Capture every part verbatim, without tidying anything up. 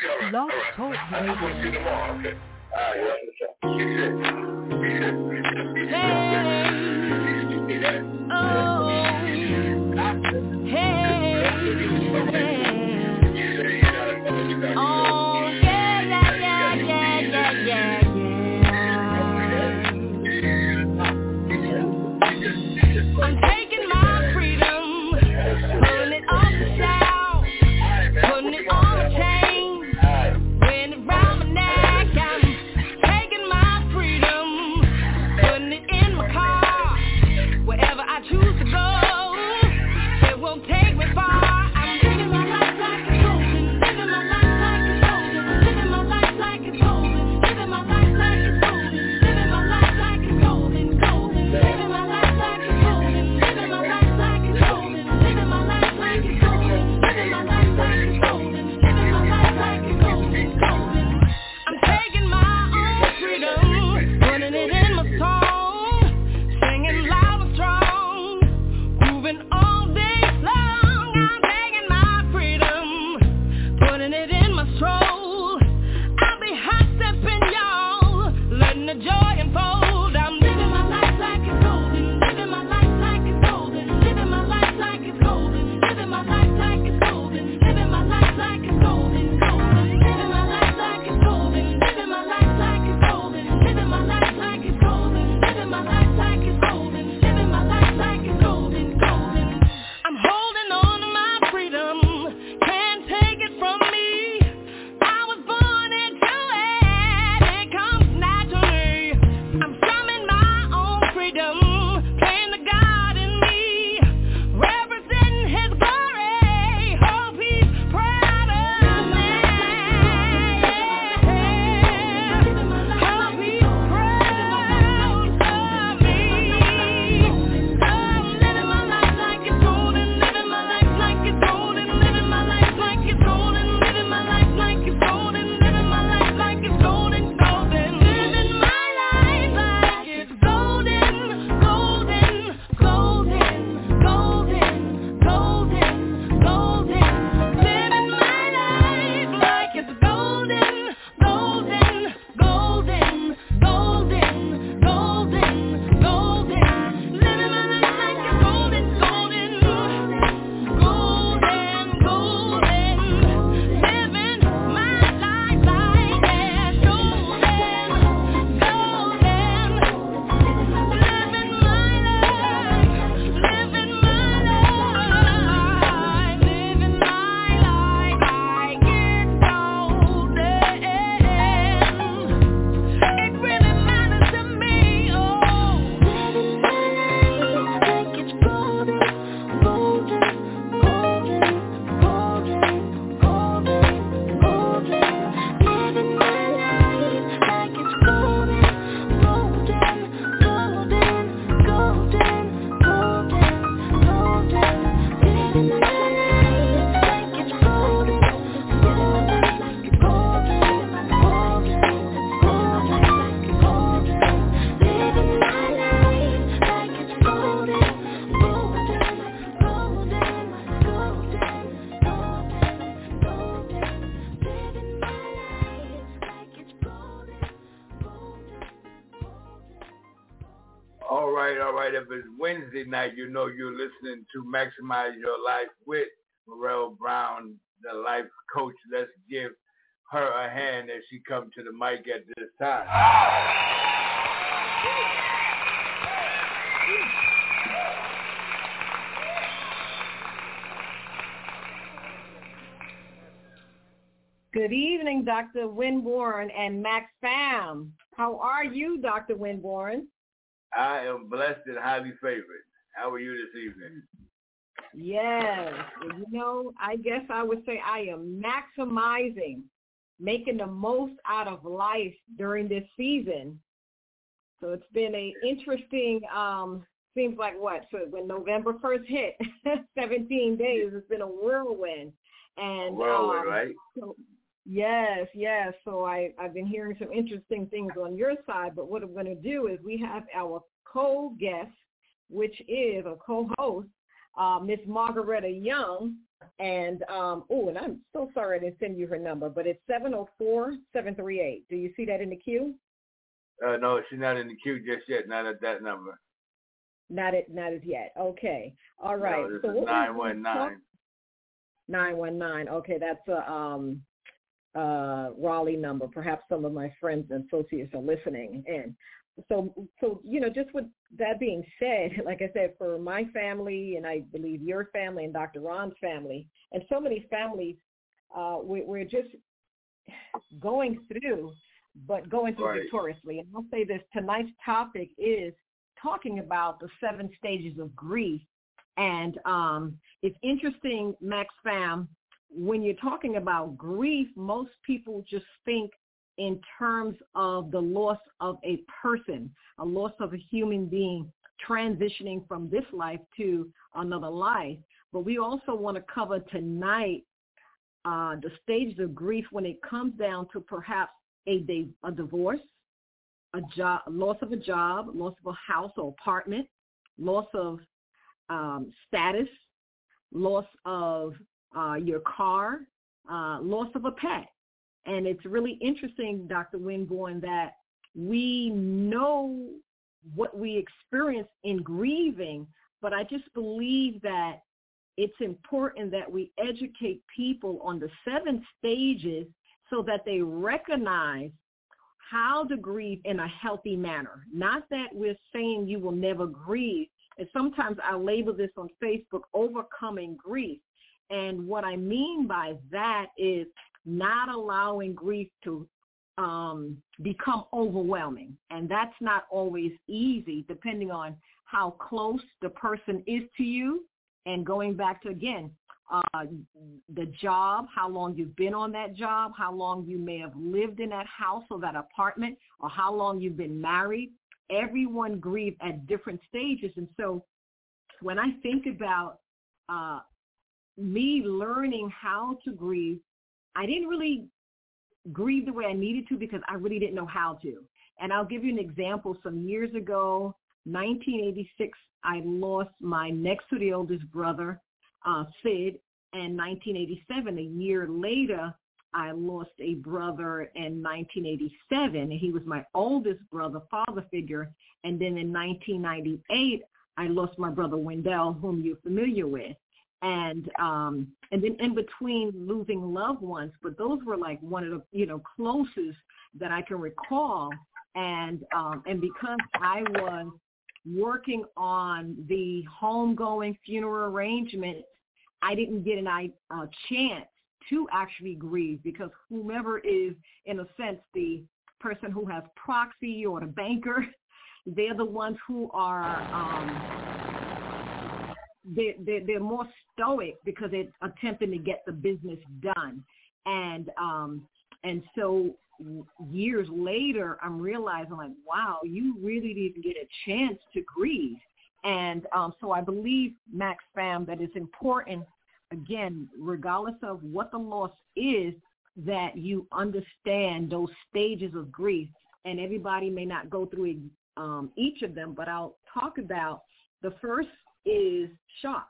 Blog Talk Radio. Wednesday night, you know you're listening to Maximize Your Life with Morel Brown, the life coach. Let's give her a hand as she comes to the mic at this time. Good evening, Doctor Winborn and Max Fam. How are you, Doctor Winborn? I am blessed and highly favored. How are you this evening? Yes. You know, I guess I would say I am maximizing, making the most out of life during this season. So it's been a interesting, um, seems like what? So when November first hit, seventeen days, it's been a whirlwind. And whirlwind, um, right? So, yes, yes. So I, I've been hearing some interesting things on your side, but what I'm going to do is we have our co-guest, which is a co-host, uh, Miss Margaretta Young. And, um, oh, and I'm so sorry I didn't send you her number, but it's seven oh four, seven three eight. Do you see that in the queue? Uh, no, she's not in the queue just yet, not at that number. Not it, not as yet. Okay. All right. No, this so is nine one nine. nine one nine. Okay, that's a um, uh, Raleigh number. Perhaps some of my friends and associates are listening in. So, so you know, just with that being said, like I said, for my family, and I believe your family and Doctor Ron's family, and so many families, uh, we, we're just going through, but going through right. victoriously. And I'll say this, tonight's topic is talking about the seven stages of grief. And um, it's interesting, Max Fam, when you're talking about grief, most people just think in terms of the loss of a person, a loss of a human being transitioning from this life to another life. But we also want to cover tonight uh, the stages of grief when it comes down to perhaps a, de- a divorce, a job, loss of a job, loss of a house or apartment, loss of um, status, loss of uh, your car, uh, loss of a pet. And it's really interesting, Doctor Winborn, that we know what we experience in grieving, but I just believe that it's important that we educate people on the seven stages so that they recognize how to grieve in a healthy manner. Not that we're saying you will never grieve. And sometimes I label this on Facebook, overcoming grief. And what I mean by that is not allowing grief to um, become overwhelming. And that's not always easy, depending on how close the person is to you. And going back to, again, uh, the job, how long you've been on that job, how long you may have lived in that house or that apartment, or how long you've been married. Everyone grieves at different stages. And so when I think about uh, me learning how to grieve, I didn't really grieve the way I needed to because I really didn't know how to. And I'll give you an example. Some years ago, nineteen eighty-six, I lost my next to the oldest brother, uh, Sid, and nineteen eighty-seven, a year later, I lost a brother in nineteen eighty-seven, and he was my oldest brother, father figure. And then in nineteen ninety-eight, I lost my brother Wendell, whom you're familiar with. And um, and then in between losing loved ones, but those were like one of the, you know, closest that I can recall. And um, and because I was working on the homegoing funeral arrangement, I didn't get an, a chance to actually grieve because whomever is, in a sense, the person who has proxy or the banker, they're the ones who are um, they, they, they're more stoic because they're attempting to get the business done. And um, and so years later, I'm realizing, like, wow, you really didn't get a chance to grieve. And um, so I believe, Max Fam, that it's important, again, regardless of what the loss is, that you understand those stages of grief. And everybody may not go through um, each of them, but I'll talk about the first is shock.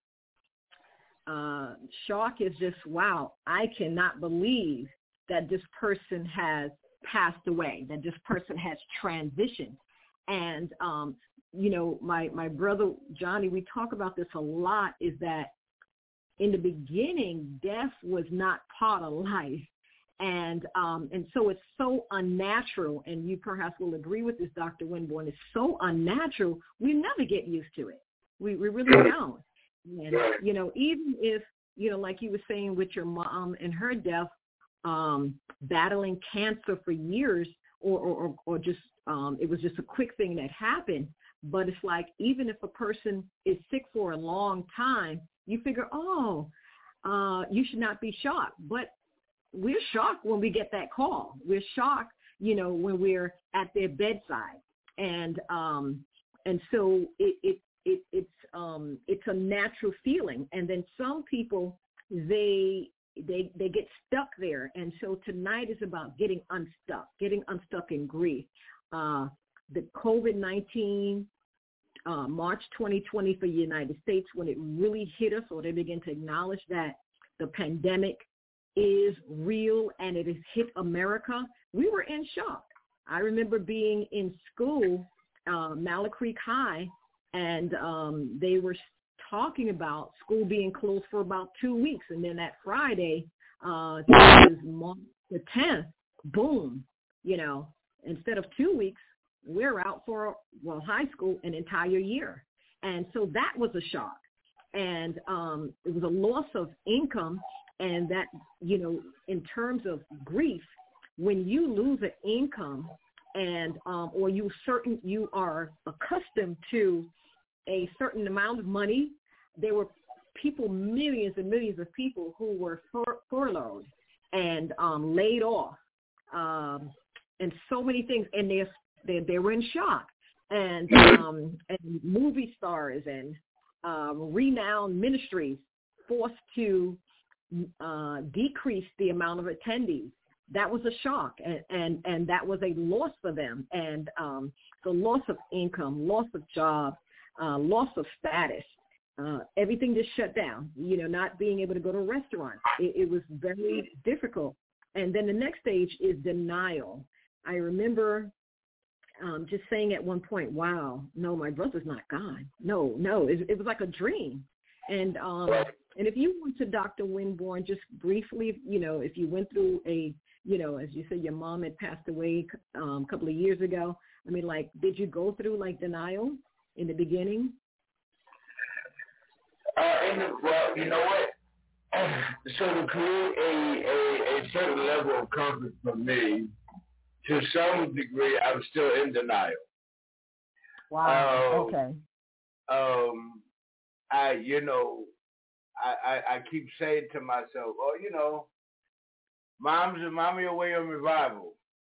Uh, shock is just, wow, I cannot believe that this person has passed away, that this person has transitioned. And, um, you know, my, my brother, Johnny, we talk about this a lot, is that in the beginning, death was not part of life. And um, and so it's so unnatural, and you perhaps will agree with this, Doctor Winborn, it's so unnatural, we never get used to it. We, we really don't. And, you know, even if, you know, like you were saying with your mom and her death, um, battling cancer for years, or, or, or just um, it was just a quick thing that happened. But it's like, even if a person is sick for a long time, you figure, oh, uh, you should not be shocked. But we're shocked when we get that call. We're shocked, you know, when we're at their bedside. And um, and so it, it, it it's um, it's a natural feeling. And then some people, they they they get stuck there. And so tonight is about getting unstuck, getting unstuck in grief. Uh, the COVID nineteen uh, March twenty twenty for the United States, when it really hit us, or they began to acknowledge that the pandemic is real and it has hit America, we were in shock. I remember being in school, uh, Mallard Creek High, and um, they were talking about school being closed for about two weeks. And then that Friday, uh, this is March the tenth, boom, you know, instead of two weeks, we're out for, well, high school an entire year. And so that was a shock. And um, it was a loss of income. And that, you know, in terms of grief, when you lose an income and um, or you certain you are accustomed to a certain amount of money, there were people, millions and millions of people who were fur- furloughed and um, laid off, um, and so many things, and they they, they were in shock. And um, and movie stars and um, renowned ministries forced to uh, decrease the amount of attendees. That was a shock, and, and, and that was a loss for them. And um, the loss of income, loss of job, uh, loss of status, uh, everything just shut down, you know, not being able to go to restaurants. It, it was very difficult. And then the next stage is denial. I remember um, just saying at one point, wow, no, my brother's not gone. No, no, it, it was like a dream. And um, and if you went to Doctor Winborn, just briefly, you know, if you went through a, you know, as you said, your mom had passed away um, a couple of years ago. I mean, like, did you go through, like, denial in the beginning? Uh, in the, well, you know what? So to create a, a, a certain level of comfort for me, to some degree, I'm still in denial. Wow. Um, okay. Um, I, you know, I, I, I keep saying to myself, oh, you know, mom's and mommy away on revival.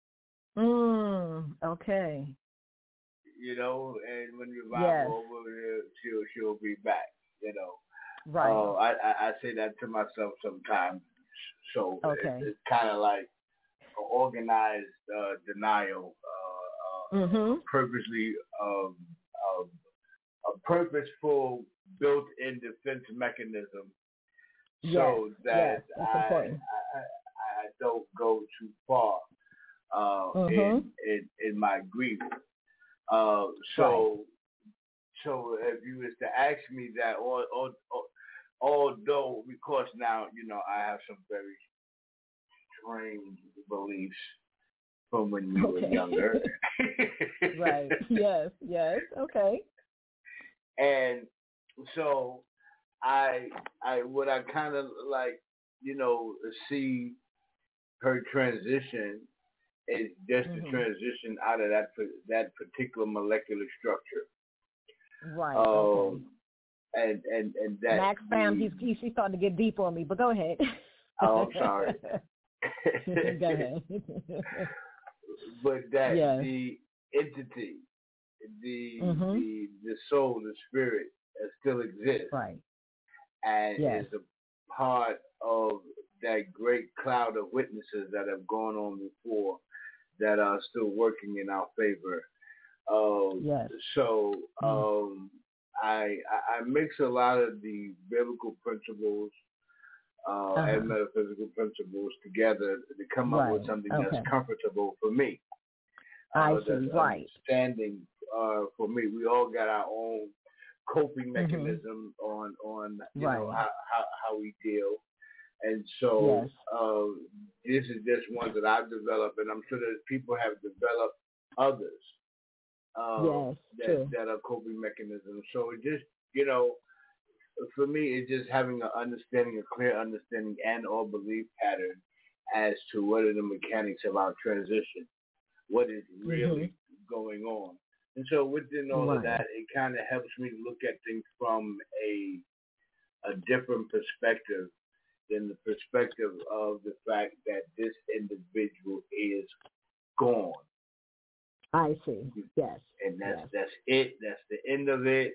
Mm, okay. You know, and when revival yes. over, she'll she'll be back. You know, right? Uh, I, I I say that to myself sometimes. So okay. it, it's kind of like an organized uh, denial, uh, uh, mm-hmm. purposely, um, um, a purposeful built-in defense mechanism, so yes. that yes. I, I, I don't go too far uh, mm-hmm. in, in in my grief. Uh, so, right. so if you was to ask me that, or, or, or although because now you know I have some very strange beliefs from when you okay. were younger. right. Yes. Yes. Okay. And so I, I, what I kind of like, you know, see her transition is just mm-hmm. the transition out of that that particular molecular structure. Right. Um, okay. And and and that Max fam, he's he's starting to get deep on me, but go ahead. Oh, I'm sorry. Go ahead. But that yes. the entity, the mm-hmm. the the soul, the spirit, uh, still exists, right? And yes. is a part of that great cloud of witnesses that have gone on before, that are still working in our favor. Um, yes. So um, I, I I mix a lot of the biblical principles uh, uh-huh. and metaphysical principles together to come right. up with something okay. that's comfortable for me. I Uh, see. that's right. Understanding uh, for me. We all got our own coping mechanism mm-hmm. on on you right. know how, how how we deal. And so yes. uh, this is just one that I've developed, and I'm sure that people have developed others uh, yes, that, true. that are coping mechanisms. So it just, you know, for me, it's just having an understanding, a clear understanding and or belief pattern as to what are the mechanics of our transition, what is really mm-hmm. going on. And so within all right. of that, it kind of helps me to look at things from a a different perspective than the perspective of the fact that this individual is gone. I see. Yes. And that's yes. that's it. That's the end of it.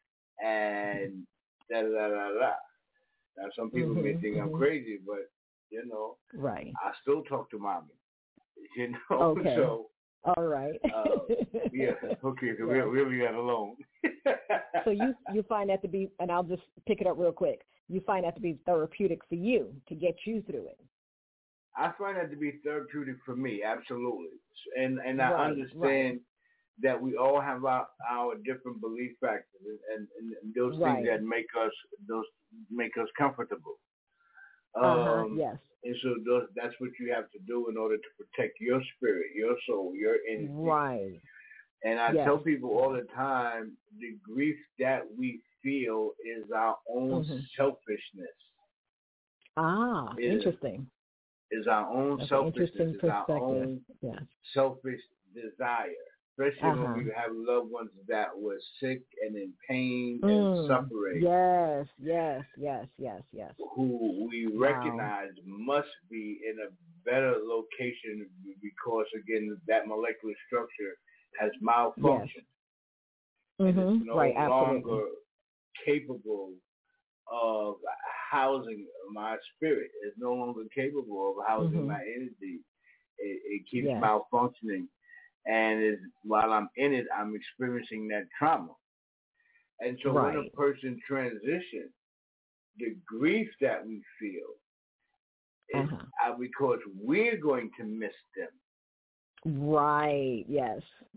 And da da da da da. Now some people mm-hmm, may think mm-hmm. I'm crazy, but you know, right. I still talk to mommy. You know, okay. so All right. uh, yeah, okay, so we'll, we'll leave that alone. So you you find that to be, and I'll just pick it up real quick, you find that to be therapeutic for you, to get you through it. I find that to be therapeutic for me, absolutely. And and I Right, understand right. that we all have our, our different belief factors and, and, and those Right. things that make us those make us comfortable. Um, Uh-huh, yes. And so those, that's what you have to do in order to protect your spirit, your soul, your energy. Right. And I Yes. tell people all the time, the grief that we feel is our own Mm-hmm. selfishness. Ah, It is, interesting. is our own That's an selfishness, interesting is our perspective. own Yes. selfish desire. Especially Uh-huh. when we have loved ones that were sick and in pain Mm. and suffering. Yes, yes, yes, yes, yes. Who we Wow. recognize must be in a better location because, again, that molecular structure has malfunctioned. Yes. And Mm-hmm. it's no Right, longer absolutely. capable of housing my spirit. It's no longer capable of housing Mm-hmm. my energy. It, it keeps Yes. malfunctioning. And is, while I'm in it, I'm experiencing that trauma. And so Right. when a person transitions, the grief that we feel is Uh-huh. uh, because we're going to miss them. Right, yes.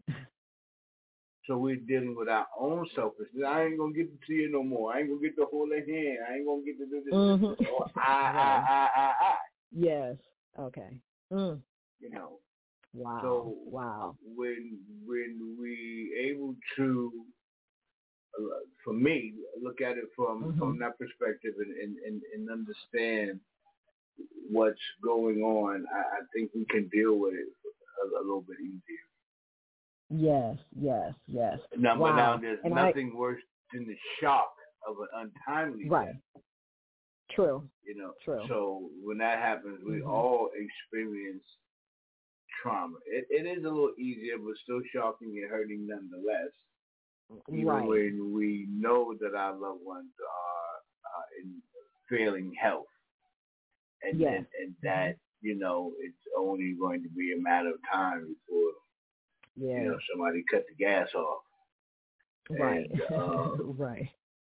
So we're dealing with our own selfishness. I ain't going to get to see you no more. I ain't going to get to hold their hand. I ain't going to get to do this. Mm-hmm. this. Or I, I, I, I, I. Yes. Okay. Mm. You know. Wow. So wow. when when we able to, uh, for me, look at it from, Mm-hmm. from that perspective and, and, and, and understand what's going on, I, I think we can deal with it a, a little bit easier. Yes, yes, yes. Now, wow. but now there's and nothing I, worse than the shock of an untimely right. death. True. You know. True. So when that happens, we mm-hmm. all experience trauma. It, it is a little easier, but still shocking and hurting nonetheless. Even right. when we know that our loved ones are uh, in failing health, and, yes. and and that you know it's only going to be a matter of time before yeah. you know somebody cut the gas off. Right. And, uh, right.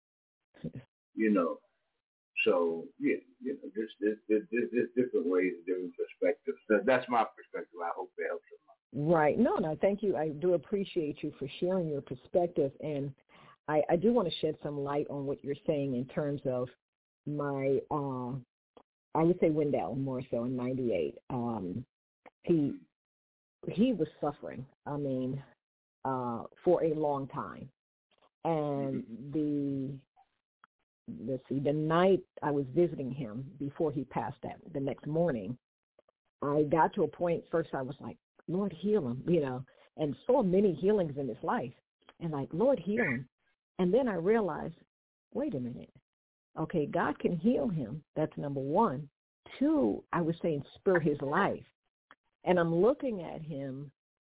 You know. So yeah, you know, there's there's, there's, there's different ways, different perspectives. That, that's my perspective. I hope it helps them. Right. No, no, thank you. I do appreciate you for sharing your perspective, and I, I do want to shed some light on what you're saying in terms of my, uh, I would say Wendell more so in ninety-eight. Um, he he was suffering. I mean, uh, for a long time, and the let's see, the night I was visiting him before he passed that, the next morning, I got to a point, first I was like, Lord, heal him, you know, and saw many healings in his life, and like, Lord, heal him. And then I realized, wait a minute, okay, God can heal him. That's number one. Two, I was saying spur his life. And I'm looking at him,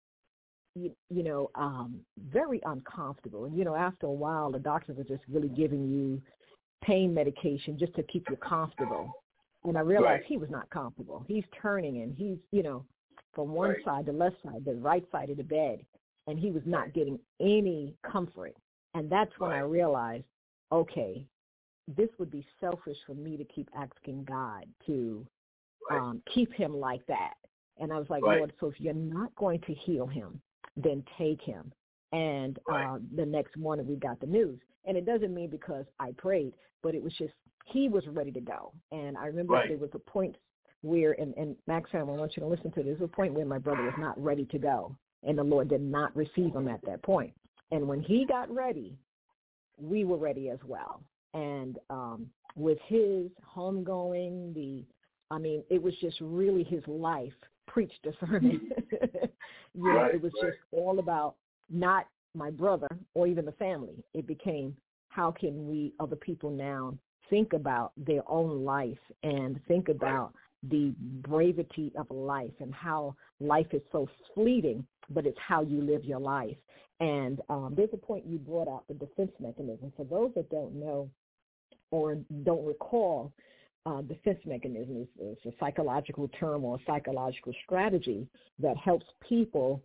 you, you know, um, very uncomfortable. And, you know, after a while, the doctors are just really giving you pain medication just to keep you comfortable. And I realized Right. he was not comfortable. He's turning and he's, you know, from one Right. side, the left side, the right side of the bed, and he was not getting any comfort. And that's when Right. I realized, okay, this would be selfish for me to keep asking God to Right. um, keep him like that. And I was like, Right. Lord, so if you're not going to heal him, then take him. And Right. uh, the next morning we got the news. And it doesn't mean because I prayed, but it was just he was ready to go. And I remember Right. there was a point where, and, and Max, I want you to listen to this, there was a point where my brother was not ready to go, and the Lord did not receive him at that point. And when he got ready, we were ready as well. And um, with his homegoing, the, I mean, it was just really his life preached a sermon. you know, Right, it was right. just all about not my brother or even the family. It became, how can we, other people now, think about their own life and think about the bravity of life and how life is so fleeting, but it's how you live your life. And um, there's a point you brought out, the defense mechanism. For those that don't know or don't recall, uh, defense mechanism is, is a psychological term or a psychological strategy that helps people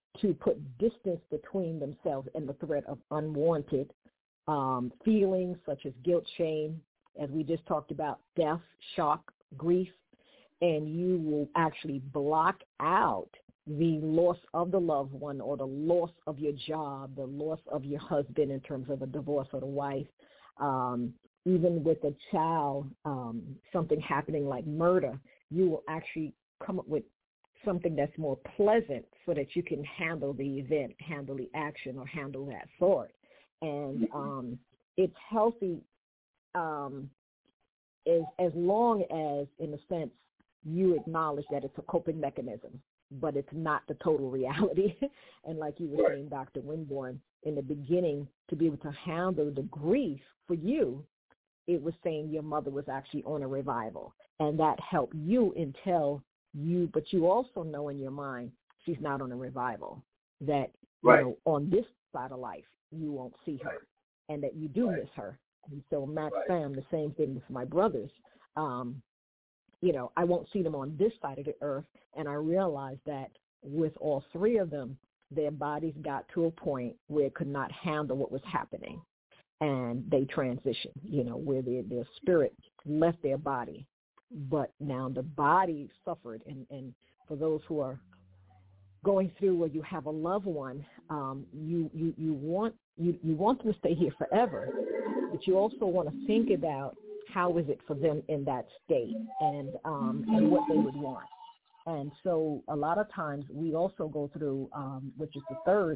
to put distance between themselves and the threat of unwanted um, feelings such as guilt, shame, as we just talked about, death, shock, grief, and you will actually block out the loss of the loved one or the loss of your job, the loss of your husband in terms of a divorce or the wife, um, even with a child, um, something happening like murder, you will actually come up with something that's more pleasant so that you can handle the event, handle the action, or handle that thought. And um, it's healthy um, as, as long as, in a sense, you acknowledge that it's a coping mechanism, but it's not the total reality. And like you were saying, Doctor Winborn, in the beginning, to be able to handle the grief for you, it was saying your mother was actually on a revival. And that helped you until you, but you also know in your mind she's not on a revival, that, you right. know, on this side of life, you won't see her, right. and that you do right. miss her. And so Max right. Fam, the same thing with my brothers. Um, you know, I won't see them on this side of the earth. And I realized that with all three of them, their bodies got to a point where it could not handle what was happening. And they transitioned, you know, where their, their spirit left their body. But now the body suffered. And, and for those who are going through where you have a loved one, um, you, you, you want you, you want them to stay here forever, but you also want to think about how is it for them in that state, and um, and what they would want. And so a lot of times we also go through, um, which is the third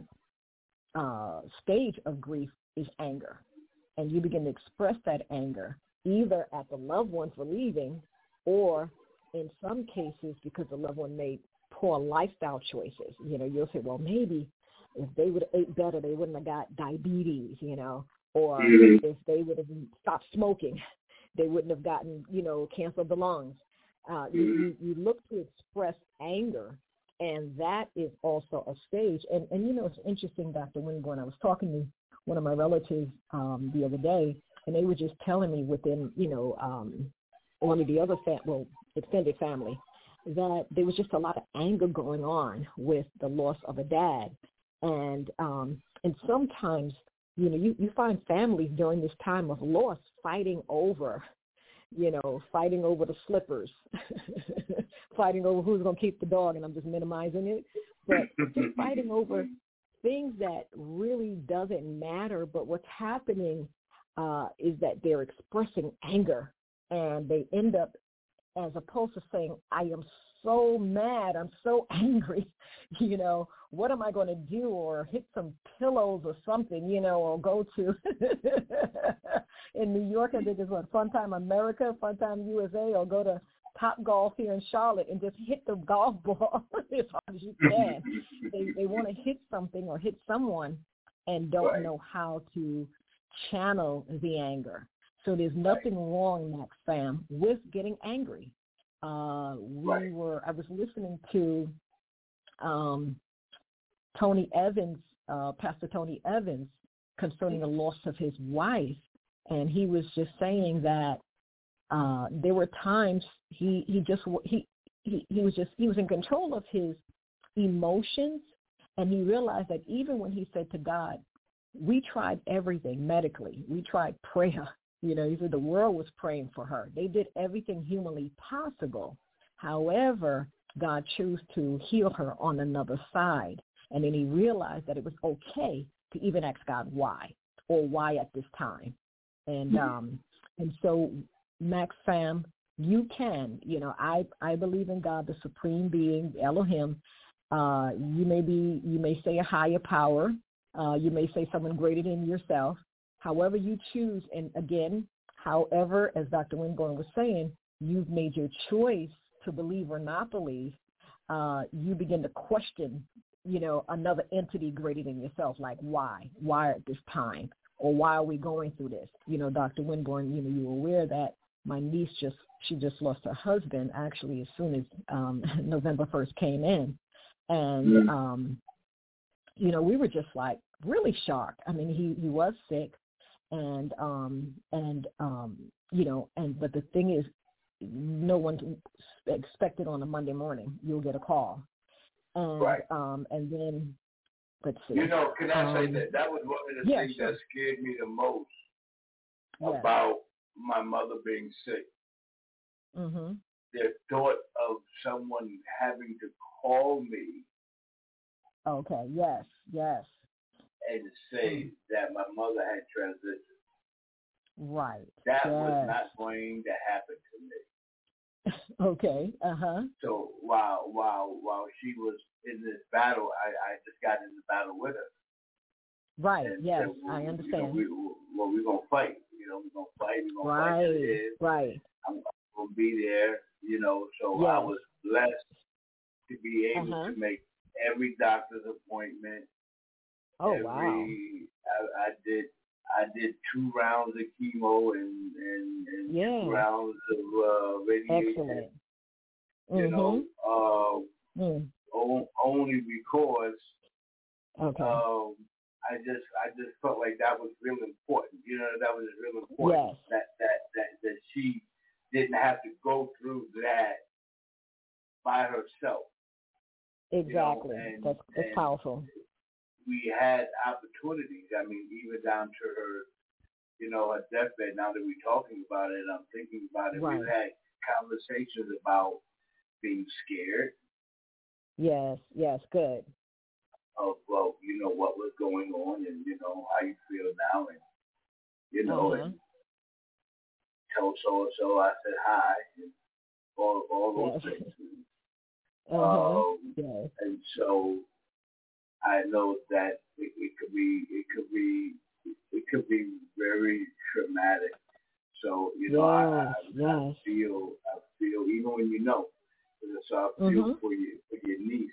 uh, stage of grief, is anger. And you begin to express that anger either at the loved one for leaving, or in some cases because the loved one made poor lifestyle choices. You know, you'll say, well, maybe if they would have ate better, they wouldn't have got diabetes, you know, or mm-hmm. if they would have stopped smoking, they wouldn't have gotten, you know, cancer of the lungs. Uh, you, you, you look to express anger, and that is also a stage. And, and you know, it's interesting, Doctor Winborn, I was talking to one of my relatives um, the other day, and they were just telling me within, you know, um, one of the other, fam- well, extended family, that there was just a lot of anger going on with the loss of a dad. And um, and sometimes, you know, you, you find families during this time of loss fighting over, you know, fighting over the slippers, fighting over who's going to keep the dog, and I'm just minimizing it, but just fighting over things that really doesn't matter. But what's happening uh, is that they're expressing anger, and they end up, as opposed to saying, I am so mad, I'm so angry, you know, what am I going to do, or hit some pillows or something, you know, or go to, in New York, I think it's what, Funtime America, Funtime U S A, or go to Top Golf here in Charlotte and just hit the golf ball as hard as you can. They, they want to hit something or hit someone and don't right. know how to channel the anger. So there's nothing right. wrong, Max Fam, with getting angry. Uh, we right. were. I was listening to um, Tony Evans, uh, Pastor Tony Evans, concerning the loss of his wife, and he was just saying that uh, there were times he he just he, he he was just he was in control of his emotions, and he realized that even when he said to God, "We tried everything medically, we tried prayer." You know, he said the world was praying for her. They did everything humanly possible. However, God chose to heal her on another side. And then he realized that it was okay to even ask God why, or why at this time. And um, and so, Max Fam, you can, you know, I, I believe in God, the supreme being, Elohim. Uh, you may be, you may say a higher power. Uh, you may say someone greater than yourself. However you choose, and again, however, as Doctor Winborn was saying, you've made your choice to believe or not believe, uh, you begin to question, you know, another entity greater than yourself, like why? Why at this time? Or why are we going through this? You know, Doctor Winborn, you know, you were aware that my niece just, she just lost her husband actually as soon as um, November first came in. And, um, you know, we were just like really shocked. I mean, he, he was sick. And, um, and um, you know, and but the thing is, no one expected on a Monday morning you'll get a call. And, right. um, and then let's see. You know, can I say um, that that was one of the yeah, things sure. that scared me the most Yes. about my mother being sick. Mhm. The thought of someone having to call me Okay. Yes. Yes. and say Mm. that my mother had transitioned. Right. That yes. was not going to happen to me. Okay. Uh huh. So while while while she was in this battle, I, I just got in the battle with her. Right. And Yes, said, well, I you know, understand. we, well, we're gonna fight. You know, we're gonna fight. We're gonna Right. fight to the end. Right. I'm gonna be there. You know, so Yes. I was blessed to be able Uh-huh. to make every doctor's appointment. Oh every, wow. I, I did. I did two rounds of chemo and and, and Yeah. two rounds of uh, radiation. Excellent. You know, uh, mm. o- only because Okay. um, I just I just felt like that was real important. You know, that was real important. Yes. That that that that she didn't have to go through that by herself. Exactly. You know, and, that's that's and powerful. We had opportunities. I mean, even down to her, you know, her deathbed. Now that we're talking about it, I'm thinking about it. Right. We've had conversations about being scared. Yes. Yes. Good. Of, well, you know, what was going on and, you know, how you feel now. And, you know, Uh-huh. and tell so-and-so I said hi and all, all those Yes. things. Uh-huh. Um, Yes. and so I know that it, it could be, it could be, it could be very traumatic. So, you know, yes. I, I, yes. I feel, I feel, even when you know, so I feel mm-hmm. for you, for your niece.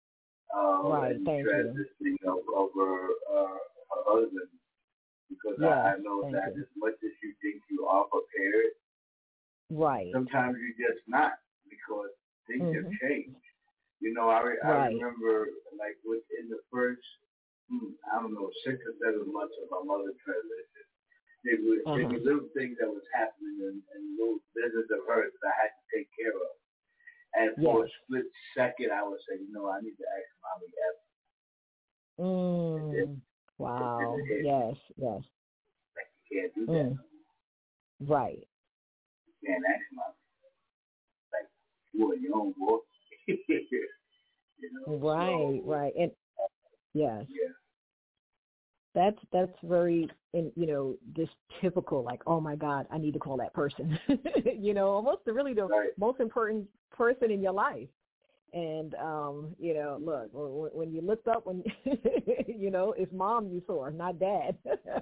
Uh, Right, and thank transitioning of, of her, uh, her husband, because yes, I, I know that you. as much as you think you are prepared, right. sometimes you're just not, because things mm-hmm. have changed. You know, I, re- right. I remember, like, within the first, hmm, I don't know, six or seven months of my mother's transition, there were, uh-huh. there were little things that was happening and, and little business of hers that I had to take care of. And for yes. a split second, I would say, you know, I need to ask mommy that. Mm. Then, wow. Yes, yes. like, you can't do mm. that. Right. You can't ask mommy. Like, you are your own boy. you know, right, so, right. And yes. Yeah. That's that's very, in, you know, this typical, like, oh my God, I need to call that person. you know, almost the really the right. most important person in your life. And um, you know, look, when, when you looked up, when you know, it's mom you saw, not dad.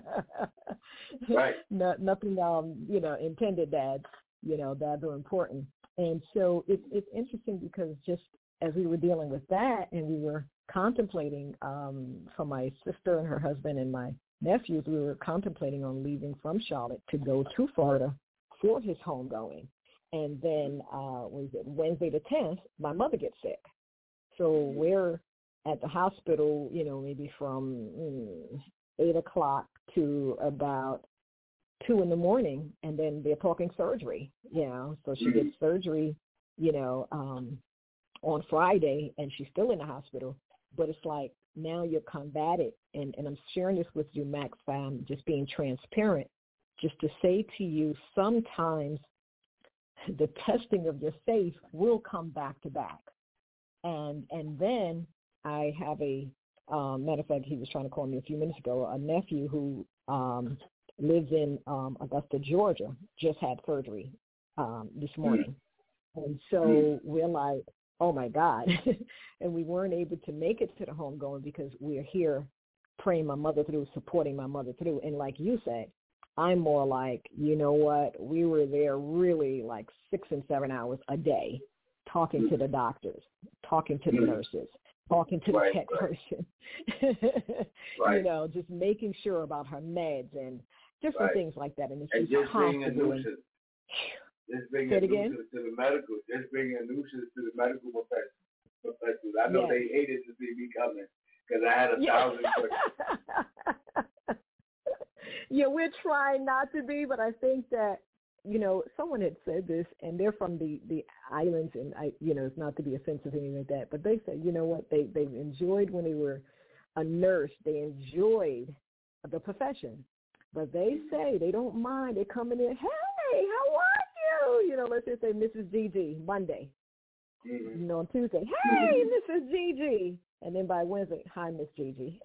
right. no, nothing, um, you know, intended dads. You know, dads are important. And so it's it's interesting because just as we were dealing with that, and we were contemplating um, for my sister and her husband and my nephews, we were contemplating on leaving from Charlotte to go to Florida for his homegoing. And then uh, was it Wednesday the tenth, my mother gets sick. So we're at the hospital, you know, maybe from mm, eight o'clock to about two in the morning, and then they're talking surgery, you know. So she gets surgery, you know, um, on Friday, and she's still in the hospital. But it's like now you're combated, and, and I'm sharing this with you, Max, um, just being transparent, just to say to you, sometimes the testing of your faith will come back to back. And and then I have a, um, matter of fact, he was trying to call me a few minutes ago, a nephew who um, lives in um, Augusta, Georgia, just had surgery um, this morning. And so we're like, oh, my God. And we weren't able to make it to the homegoing because we're here praying my mother through, supporting my mother through. And like you said, I'm more like, you know what, we were there really like six and seven hours a day talking to the doctors, talking to the nurses, talking to the right, tech right. person, right. you know, just making sure about her meds and different right. things like that. And it's and just, just being a constantly. nuisance. Just being Say a it again? nuisance to the medical, just being a nuisance to the medical professionals. I know yes. they hated to see me coming because I had a yes. thousand questions. Yeah, we're trying not to be, but I think that, you know, someone had said this, and they're from the, the islands, and, I, you know, it's not to be offensive or anything like that, but they said, you know what, they, they enjoyed when they were a nurse. They enjoyed the profession. But they say they don't mind. They're coming in, hey, how are you? You know, let's just say Missus Gigi, Monday. Mm-hmm. You know, on Tuesday, hey, Missus Gigi. And then by Wednesday, hi, Miss Gigi.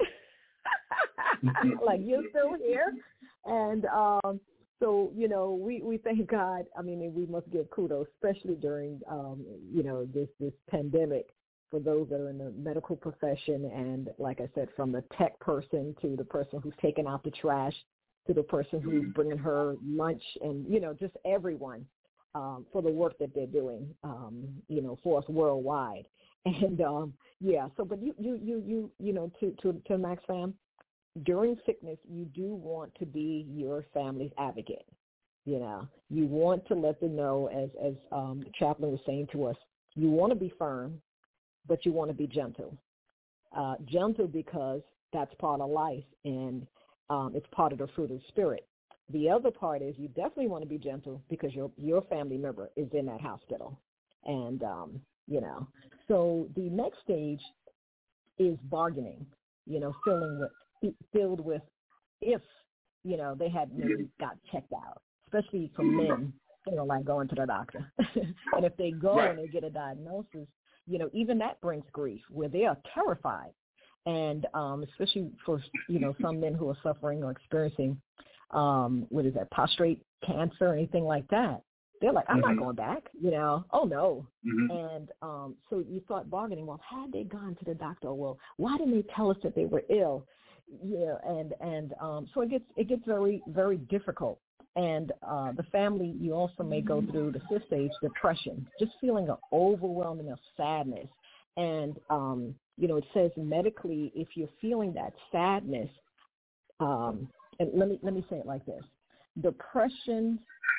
Like, you're still here? And um, so, you know, we, we thank God. I mean, we must give kudos, especially during, um, you know, this, this pandemic, for those that are in the medical profession. And like I said, from the tech person to the person who's taking out the trash to the person who's bringing her lunch and, you know, just everyone um, for the work that they're doing, um, you know, for us worldwide. And, um, yeah, so but you, you, you, you, you know, to, to, to Max Fam, during sickness, you do want to be your family's advocate. You know, you want to let them know, as, as um, the chaplain was saying to us, you want to be firm, but you want to be gentle. Uh, gentle because that's part of life, and um, it's part of the fruit of the Spirit. The other part is you definitely want to be gentle because your your family member is in that hospital. And, um, you know, so the next stage is bargaining, you know, filling with, filled with if, you know, they had maybe got checked out, especially for men, you know, like going to the doctor. And if they go right. and they get a diagnosis, you know, even that brings grief where they are terrified. And um, especially for, you know, some men who are suffering or experiencing, um, what is that, prostate cancer or anything like that. They're like, I'm mm-hmm. not going back, you know. Oh, no. Mm-hmm. And um, so you start bargaining. Well, had they gone to the doctor? Well, why didn't they tell us that they were ill? Yeah, and and um, so it gets it gets very, very difficult. And uh, the family, you also may go through the fifth stage, depression, just feeling an overwhelming of sadness. And, um, you know, it says medically, if you're feeling that sadness, um, and let me let me say it like this. Depression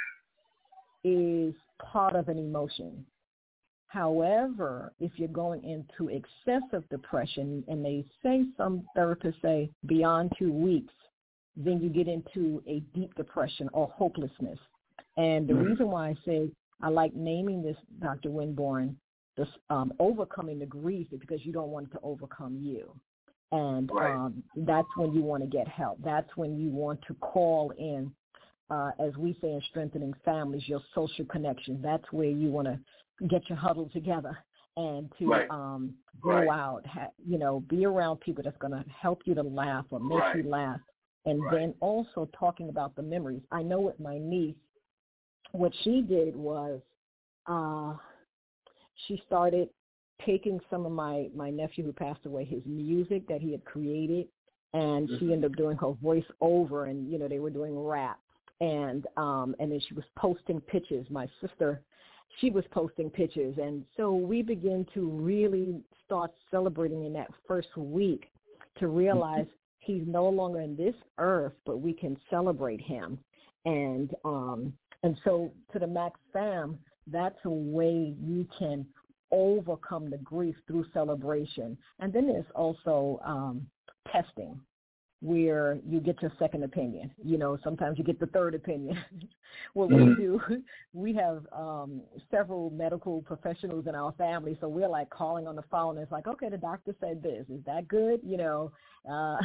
is part of an emotion. However, if you're going into excessive depression, and they say, some therapists say beyond two weeks, then you get into a deep depression or hopelessness. And the mm-hmm. reason why I say I like naming this, Doctor Winborn, this um, overcoming the grief, is because you don't want it to overcome you. And right. um, that's when you want to get help. That's when you want to call in, uh, as we say in Strengthening Families, your social connection. That's where you want to get your huddle together and to right. um, go right. out, ha- you know, be around people that's going to help you to laugh or make right. you laugh. And right. then also talking about the memories. I know with my niece, what she did was uh, she started taking some of my, my nephew who passed away, his music that he had created, and mm-hmm. she ended up doing her voice over, and, you know, they were doing rap. And um, and then she was posting pictures. My sister, she was posting pictures. And so we began to really start celebrating in that first week to realize he's no longer in this earth, but we can celebrate him. And um, and so to the Max Fam, that's a way you can overcome the grief through celebration. And then there's also um, testing, where you get your second opinion. You know, sometimes you get the third opinion. What we do, we have um, several medical professionals in our family, so we're like calling on the phone. And it's like, okay, the doctor said this. Is that good? You know. Uh,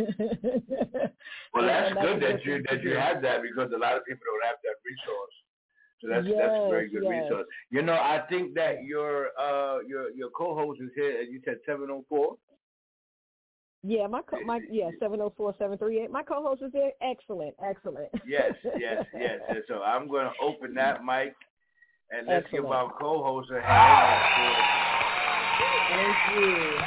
well, that's good that you that you have that, because a lot of people don't have that resource. So that's yes, that's a very good yes. resource. You know, I think that your uh your your co-host is here. You said seven oh four. Yeah, my co- my yeah seven oh four, seven three eight. My co-host is there. Excellent, excellent. Yes, yes, yes. And so I'm going to open that mic, and let's excellent. Give our co-host a hand. Thank you.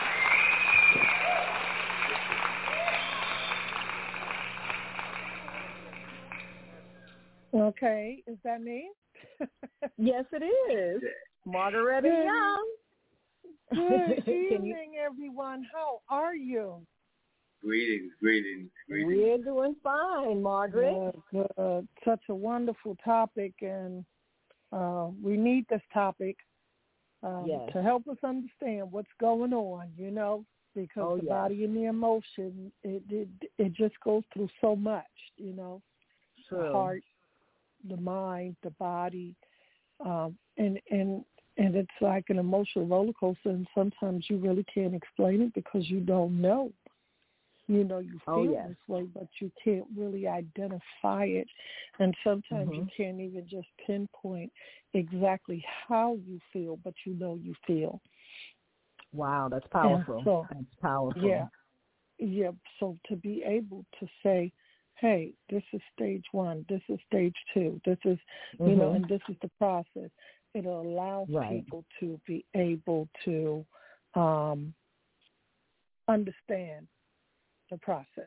Okay, is that me? Yes, it is. Margaretta Good. Young. Good evening, everyone. How are you? Greetings, greetings, greetings. We're doing fine, Margaret. Good, good. Such a wonderful topic, and uh, we need this topic um, yes. to help us understand what's going on, you know, because oh, the yes. body and the emotion, it, it it just goes through so much, you know, True. The heart, the mind, the body, um, and and And it's like an emotional roller coaster, and sometimes you really can't explain it because you don't know. You know, you feel oh, yes. this way, but you can't really identify it. And sometimes mm-hmm. you can't even just pinpoint exactly how you feel, but you know you feel. Wow, that's powerful. So, that's powerful. Yeah. Yeah. So to be able to say, hey, this is stage one, this is stage two, this is, you mm-hmm. know, and this is the process. It allows right. people to be able to um, understand the process.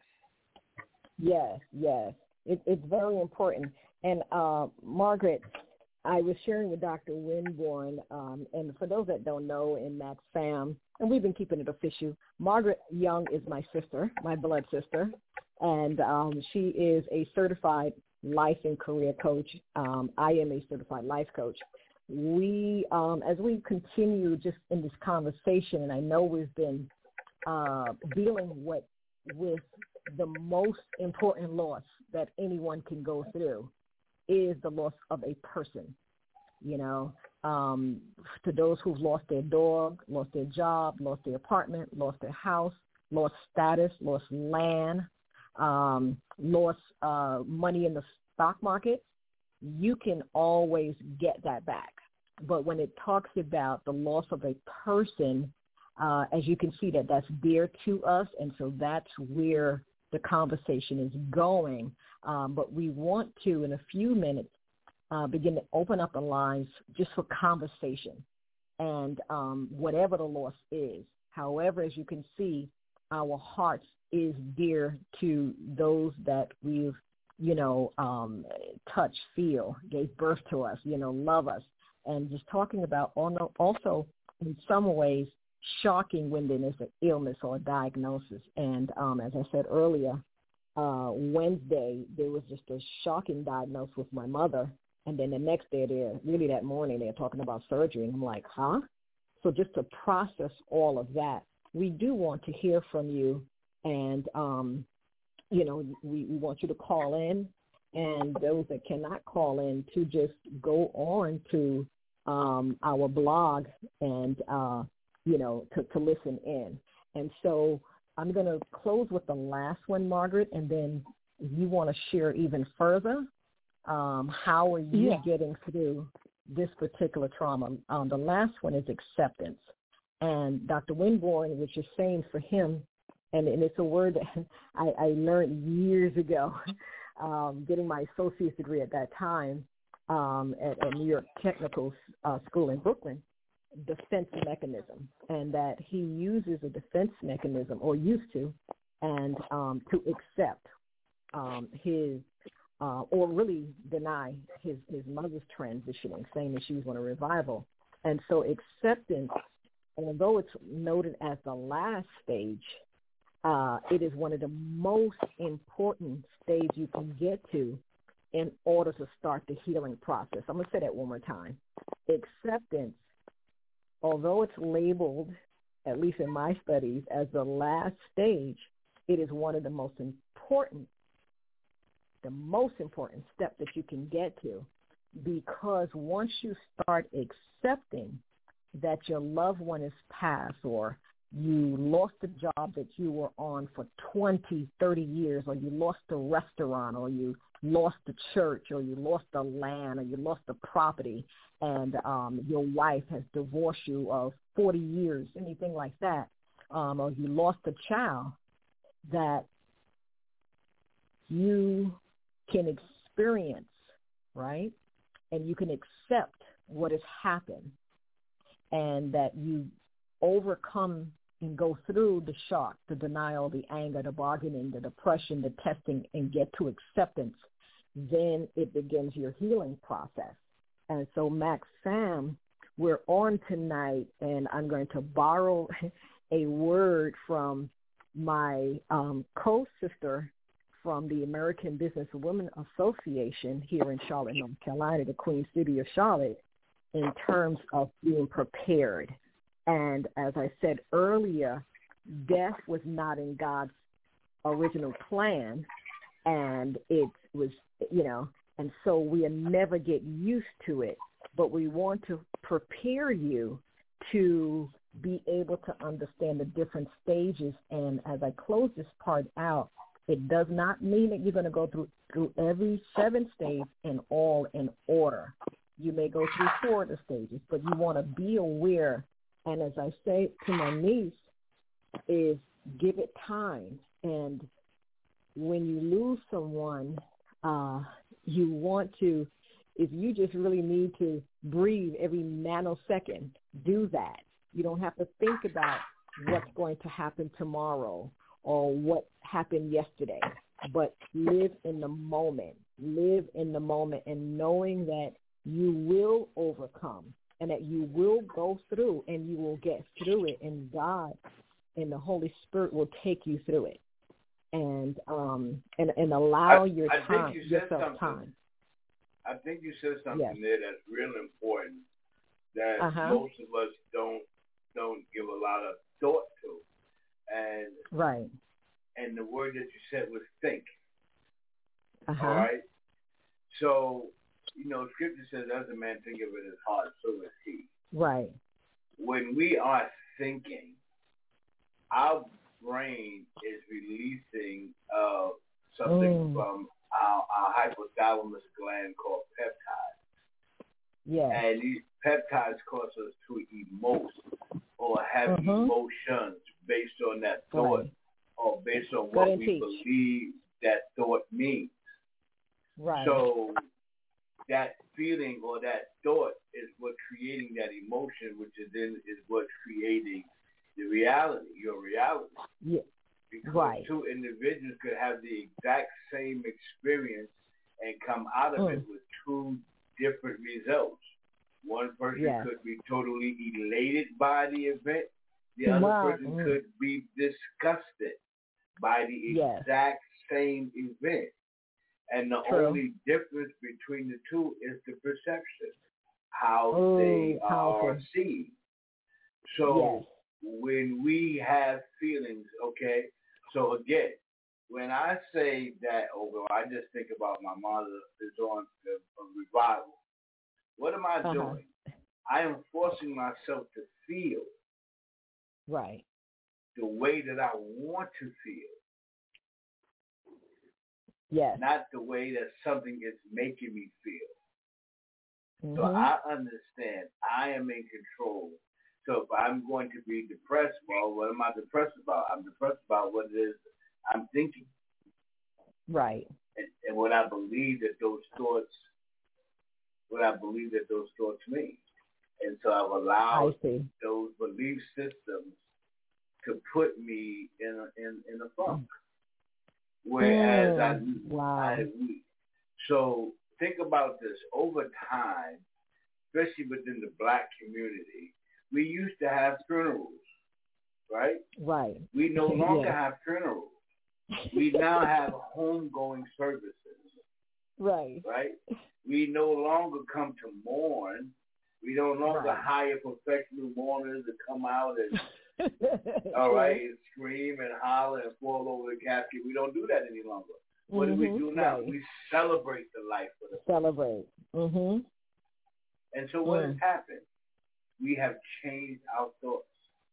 Yes, yes. It, it's very important. And uh, Margaret, I was sharing with Doctor Winborn, um, and for those that don't know, in Max Fam, and we've been keeping it official, Margaret Young is my sister, my blood sister, and um, she is a certified life and career coach. Um, I am a certified life coach. We, um, as we continue just in this conversation, and I know we've been uh, dealing with, with the most important loss that anyone can go through is the loss of a person. You know, um, to those who've lost their dog, lost their job, lost their apartment, lost their house, lost status, lost land, um, lost uh, money in the stock market, you can always get that back. But when it talks about the loss of a person, uh, as you can see that that's dear to us, and so that's where the conversation is going. Um, but we want to, in a few minutes, uh, begin to open up the lines just for conversation and um, whatever the loss is. However, as you can see, our hearts is dear to those that we've, you know, um, touch, feel, gave birth to us, you know, love us. And just talking about also, in some ways, shocking when there's an illness or a diagnosis. And um, as I said earlier, uh, Wednesday, there was just a shocking diagnosis with my mother. And then the next day, they're really that morning, they're talking about surgery. And I'm like, huh? So just to process all of that, we do want to hear from you. And, um, you know, we, we want you to call in. And those that cannot call in to just go on to um, our blog and, uh, you know, to, to listen in. And so I'm going to close with the last one, Margaret, and then you want to share even further. Um, how are you yeah. getting through this particular trauma? Um, the last one is acceptance. And Doctor Winborn, which is saying for him, and, and it's a word that I, I learned years ago, um, getting my associate's degree at that time um, at, at New York Technical uh, School in Brooklyn, defense mechanism, and that he uses a defense mechanism, or used to, and um, to accept um, his, uh, or really deny his, his mother's transitioning, saying that she was on a revival. And so acceptance, although it's noted as the last stage, uh, it is one of the most important stages you can get to in order to start the healing process. I'm going to say that one more time. Acceptance, although it's labeled, at least in my studies, as the last stage, it is one of the most important, the most important step that you can get to, because once you start accepting that your loved one is passed, or you lost the job that you were on for twenty, thirty years, or you lost the restaurant, or you lost the church, or you lost the land, or you lost the property, and um, your wife has divorced you of forty years, anything like that, um, or you lost a child, that you can experience, right? And you can accept what has happened, and that you overcome and go through the shock, the denial, the anger, the bargaining, the depression, the testing, and get to acceptance. Then it begins your healing process. And so, Max Fam, we're on tonight, and I'm going to borrow a word from my um, co-sister from the American Business Women Association here in Charlotte, North Carolina, the Queen City of Charlotte, in terms of being prepared. And as I said earlier, death was not in God's original plan, and it was, you know, and so we never get used to it, but we want to prepare you to be able to understand the different stages. And as I close this part out, it does not mean that you're going to go through, through every seven stage and all in order. You may go through four of the stages, but you want to be aware. And as I say to my niece, is give it time. And when you lose someone, uh, you want to, if you just really need to breathe every nanosecond, do that. You don't have to think about what's going to happen tomorrow or what happened yesterday, but live in the moment. Live in the moment and knowing that you will overcome and that you will go through and you will get through it, and God and the Holy Spirit will take you through it. And um and, and allow I, your I time, think you said yourself something, time. I think you said something Yes. there that's really important that Uh-huh. most of us don't don't give a lot of thought to. And Right. and the word that you said was think. Uh-huh. All right? So, you know, Scripture says, as a man think of it as hard, so is he. Right. When we are thinking, our brain is releasing uh, something Mm. from our, our hypothalamus gland called peptides. Yes. And these peptides cause us to emote or have Mm-hmm. emotions based on that thought Right. or based on Go what and we teach. believe that thought means. Right. So that feeling or that thought is what creating that emotion, which is then is what creating the reality, your reality. Yeah. Because Right. two individuals could have the exact same experience and come out of Mm. it with two different results. One person Yes. could be totally elated by the event. The other Wow. person Mm. could be disgusted by the Yes. exact same event. And the True. only difference between the two is the perception, how Ooh, they powerful. are seen. So Yes. when we have feelings, okay, so again, when I say that, oh, I just think about my mother is on a, a revival. What am I Uh-huh. doing? I am forcing myself to feel Right. the way that I want to feel, Yes. not the way that something is making me feel. Mm-hmm. So I understand I am in control. So if I'm going to be depressed, well, what am I depressed about? I'm depressed about what it is I'm thinking. Right. And, and what I believe that those thoughts, what I believe that those thoughts mean. And so I've allowed I see. those belief systems to put me in a, in, in a funk. Whereas Mm. I, Wow. I, so think about this. Over time, especially within the black community, we used to have funerals, right? Right. We no longer Yes. have funerals. We now have homegoing services, Right. right? We no longer come to mourn. We no longer Right. hire professional mourners to come out and, all right, and scream and holler and fall over the casket. We don't do that any longer. What Mm-hmm. do we do now? Right. We celebrate the life of the Celebrate. Mm-hmm. And so what Mm. has happened? We have changed our thoughts.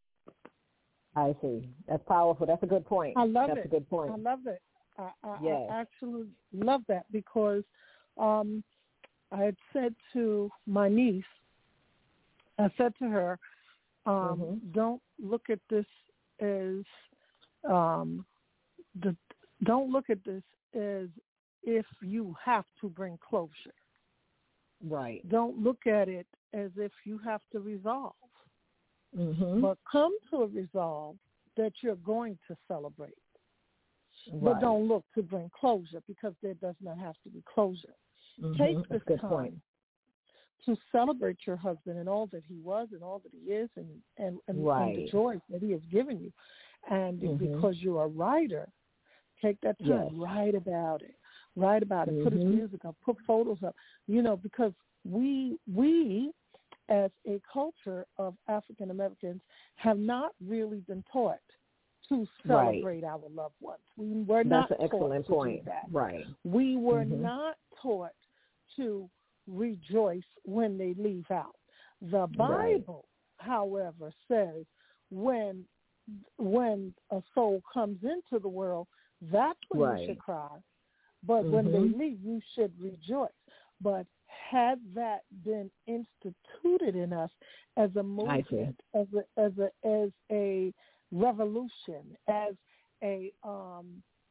I see. That's powerful. That's a good point. I love That's it. a good point. I love it. I, I, Yes. I actually love that because um, I had said to my niece, I said to her, um, Mm-hmm. don't look at this as um, the don't look at this as if you have to bring closure. Right. Don't look at it as if you have to resolve, Mm-hmm. but come to a resolve that you're going to celebrate. Right. But don't look to bring closure because there does not have to be closure. Mm-hmm. Take That's this a good time point. to celebrate your husband and all that he was and all that he is and, and, and, Right. and the joy that he has given you. And Mm-hmm. because you're a writer, take that time, Yes. write about it. Write about it. Mm-hmm. Put his music up. Put photos up. You know, because we we as a culture of African Americans have not really been taught to celebrate right. our loved ones. We were not That's an excellent taught point. to do that. Right. We were mm-hmm. not taught to rejoice when they leave out. The Bible, right. however, says when when a soul comes into the world, that's when right. you should cry. But mm-hmm. when they leave, you should rejoice. But had that been instituted in us as a movement, as a as a as a revolution, as a um,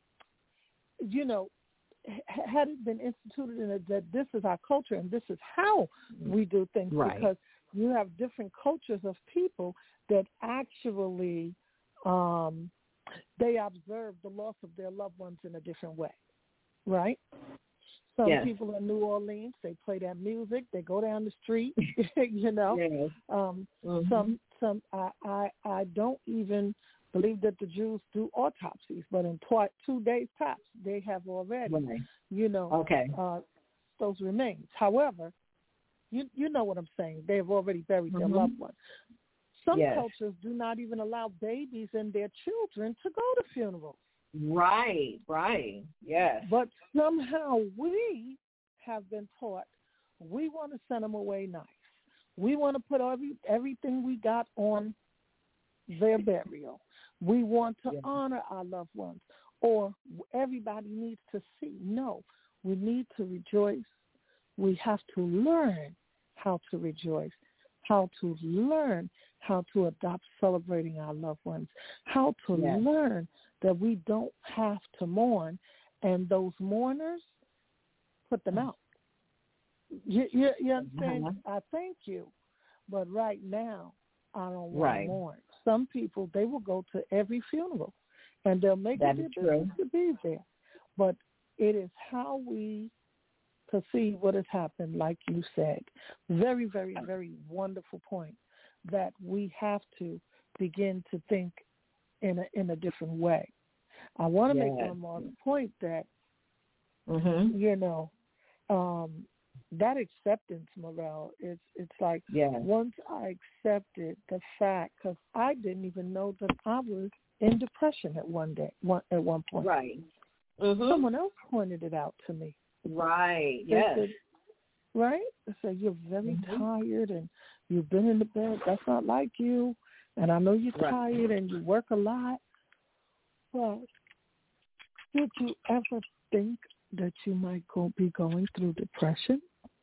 you know, had it been instituted in it that this is our culture and this is how we do things, right. because you have different cultures of people that actually um, they observe the loss of their loved ones in a different way, right? Some yes. people in New Orleans, they play that music, they go down the street, you know. Yes. Um, mm-hmm. Some, some, I, I, I don't even believe that the Jews do autopsies, but in tw- two days tops, they have already, right. you know, okay. uh, those remains. However, you you know what I'm saying. They have already buried mm-hmm. their loved one. Some yes. cultures do not even allow babies and their children to go to funerals. Right, right, yes. But somehow we have been taught we want to send them away nice. We want to put every, everything we got on their burial. We want to yeah. honor our loved ones, or everybody needs to see. No, we need to rejoice. We have to learn how to rejoice, how to learn how to adopt celebrating our loved ones, how to yes. learn that we don't have to mourn, and those mourners, put them out. You, you, you understand? Uh-huh. I thank you, but right now, I don't want right. to mourn. Some people, they will go to every funeral, and they'll make that it their business to be there. But it is how we perceive what has happened, like you said. Very, very, very wonderful point, that we have to begin to think in a in a different way. I want to yes. make one more point that, mm-hmm. you know, um, that acceptance, Morel, it's it's like yes. once I accepted the fact, because I didn't even know that I was in depression at one day, one, at one point. Right. Mm-hmm. Someone else pointed it out to me. Right, they yes. Said, right? They said, you're very mm-hmm. tired and you've been in the bed. That's not like you. And I know you're right. tired and you work a lot. But did you ever think that you might go be going through depression?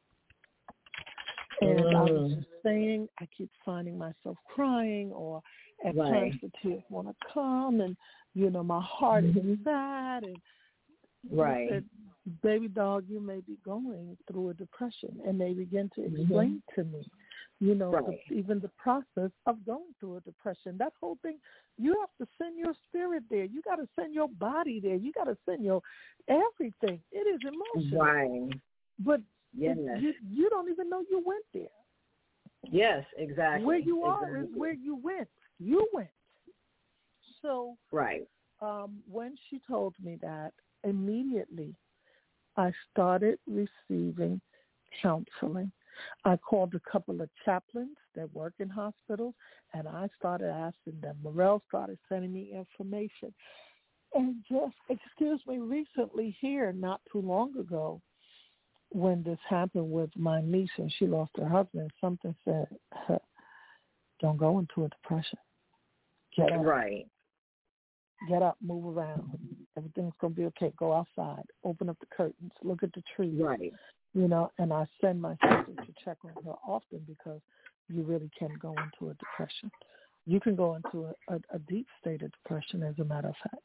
And mm. I was just saying, I keep finding myself crying, or at right. times the tears want to come, and, you know, my heart mm-hmm. is sad. And right. said, baby dog, you may be going through a depression. And they begin to explain mm-hmm. to me, you know, right. the, even the process of going through a depression. That whole thing, you have to send your spirit there. You got to send your body there. You got to send your everything. It is emotional. Right. But yes. it, you, you don't even know you went there. Yes, exactly. Where you are exactly. is where you went. You went. So right. um, when she told me that, immediately I started receiving counseling. I called a couple of chaplains that work in hospitals, and I started asking them. Morel started sending me information. And just, excuse me, recently here, not too long ago, when this happened with my niece and she lost her husband, something said, don't go into a depression. Get up. Right. Get up, move around. Everything's going to be okay. Go outside. Open up the curtains. Look at the trees. Right. You know, and I send my sister to check on her often, because you really can go into a depression. You can go into a, a, a deep state of depression, as a matter of fact.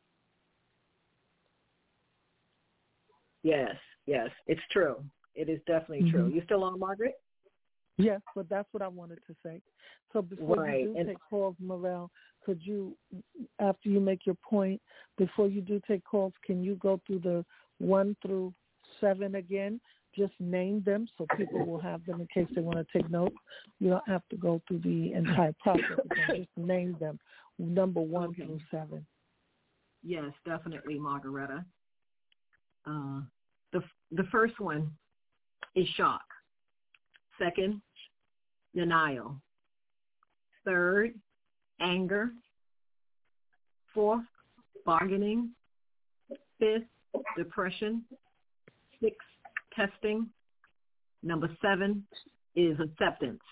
Yes, yes, it's true. It is definitely mm-hmm. true. You still on, Margaret? Yes, but that's what I wanted to say. So before right. you do and, take calls, Morel, could you, after you make your point, before you do take calls, can you go through the one through seven again? Just name them so people will have them in case they want to take notes. You don't have to go through the entire process again. Just name them, number one okay. through seven. Yes, definitely, Margaretta. Uh, the the first one is shock. Second, denial. Third, anger. Fourth, bargaining. Fifth, depression. Sixth, testing. Number seven is acceptance.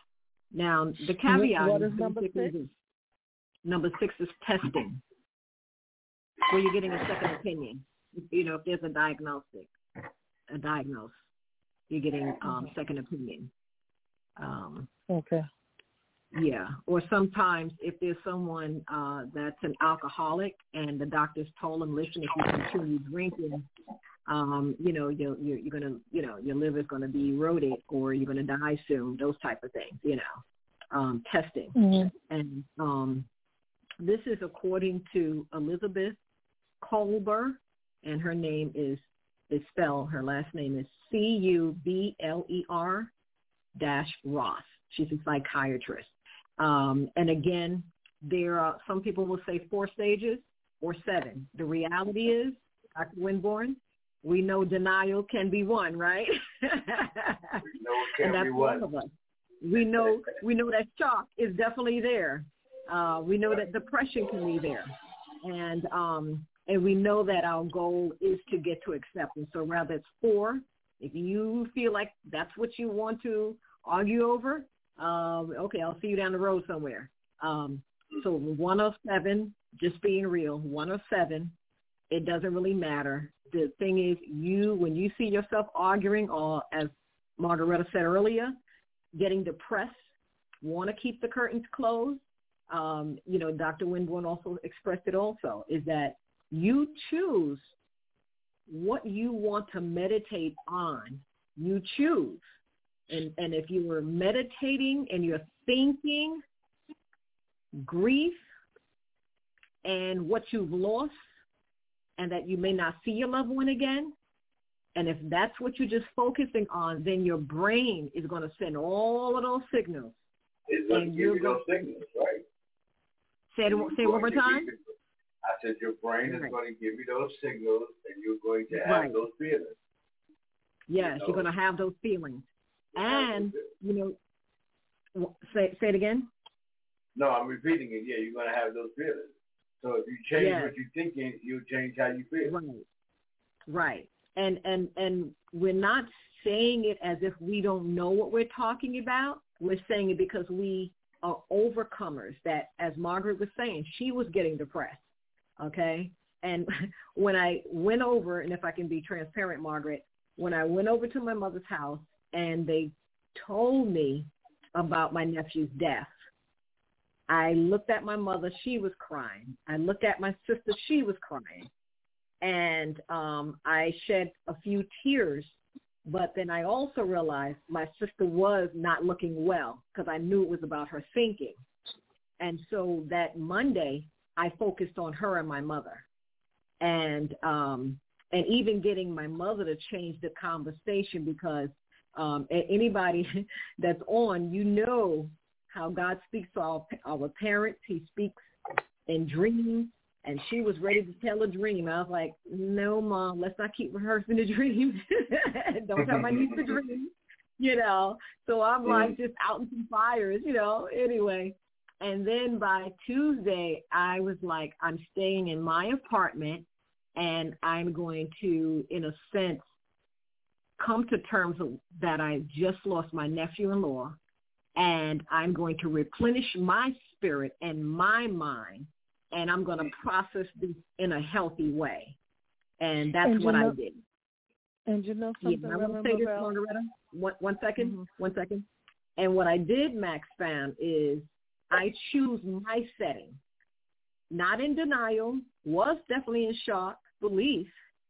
Now, the caveat what is is number six? Is, number six is testing, where you're getting a second opinion. You know, if there's a diagnostic, a diagnose, you're getting um, second opinion. Um, okay. Yeah, or sometimes if there's someone uh, that's an alcoholic and the doctors told them, listen, if you continue drinking, um, you know, you're, you're, you're going to, you know, your liver's going to be eroded or you're going to die soon, those type of things, you know, um, testing. Mm-hmm. And um, this is according to Elizabeth Kolber, and her name is, is spelled, her last name is C U B L E R dash Ross. She's a psychiatrist. Um, and again, there are, some people will say four stages or seven. The reality is, Doctor Winborn, we know denial can be one, right? We know it can and that's be one one. of us. We know, we know that shock is definitely there. Uh, we know that depression can be there. And, um, and we know that our goal is to get to acceptance. So rather it's four. If you feel like that's what you want to argue over, um, okay, I'll see you down the road somewhere. Um, so one of seven, just being real, one of seven, it doesn't really matter. The thing is, you, when you see yourself arguing, or as Margaretta said earlier, getting depressed, want to keep the curtains closed, um, you know, Doctor Winborn also expressed it also, is that you choose what you want to meditate on. You choose. And, and if you were meditating and you're thinking grief and what you've lost and that you may not see your loved one again, and if that's what you're just focusing on, then your brain is going to send all of those signals. It's going to give you those signals, right? Say it, say it one more time. I said your brain is right. going to give you those signals, and you're going to have right. those feelings. Yes, you know? You're going to have those feelings. And, you know, say say it again. No, I'm repeating it. Yeah, you're going to have those feelings. So if you change yes. what you're thinking, you'll change how you feel. Right. Right. And, and, and we're not saying it as if we don't know what we're talking about. We're saying it because we are overcomers, that, as Margaret was saying, she was getting depressed. Okay? And when I went over, and if I can be transparent, Margaret, when I went over to my mother's house and they told me about my nephew's death, I looked at my mother. She was crying. I looked at my sister. She was crying. And um, I shed a few tears. But then I also realized my sister was not looking well because I knew it was about her thinking. And so that Monday, I focused on her and my mother. And um, and even getting my mother to change the conversation, because um, anybody that's on, you know how God speaks to our, our parents. He speaks in dreams, and she was ready to tell a dream. I was like, no, Mom, let's not keep rehearsing the dream. Don't tell my niece the dream, you know. So I'm like just out in some fires, you know, anyway. And then by Tuesday, I was like, I'm staying in my apartment, and I'm going to, in a sense, come to terms with that I just lost my nephew-in-law, and I'm going to replenish my spirit and my mind, and I'm going to process this in a healthy way. And that's and what know, I did. And you know something, yeah, I want to say this, about... Margaretta. One, one second, mm-hmm. one second. And what I did, Max, found is I choose my setting. Not in denial, was definitely in shock, belief.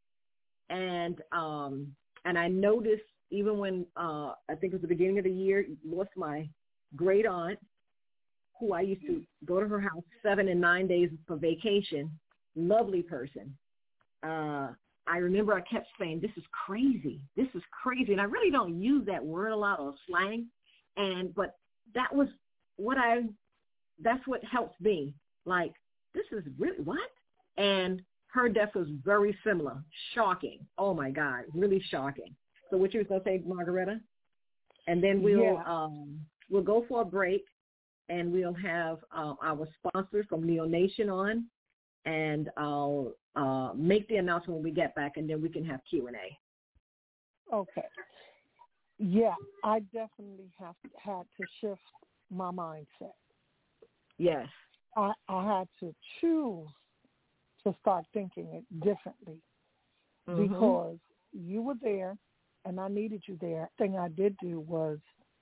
And um, and I noticed even when, uh, I think it was the beginning of the year, lost my great aunt, who I used to go to her house seven and nine days for vacation, lovely person. Uh, I remember I kept saying, this is crazy. This is crazy. And I really don't use that word a lot, or slang. And, but that was what I, that's what helped me. Like, this is really, what? And her death was very similar. Shocking. Oh, my God. Really shocking. So what you was going to say, Margaretta? And then we'll yeah. um, we'll go for a break, and we'll have uh, our sponsor from Neo Nation on, and I'll uh, make the announcement when we get back, and then we can have Q and A. Okay. Yeah, I definitely have had to shift my mindset. Yes. I, I had to choose to start thinking it differently mm-hmm. because you were there and I needed you there. The thing I did do was,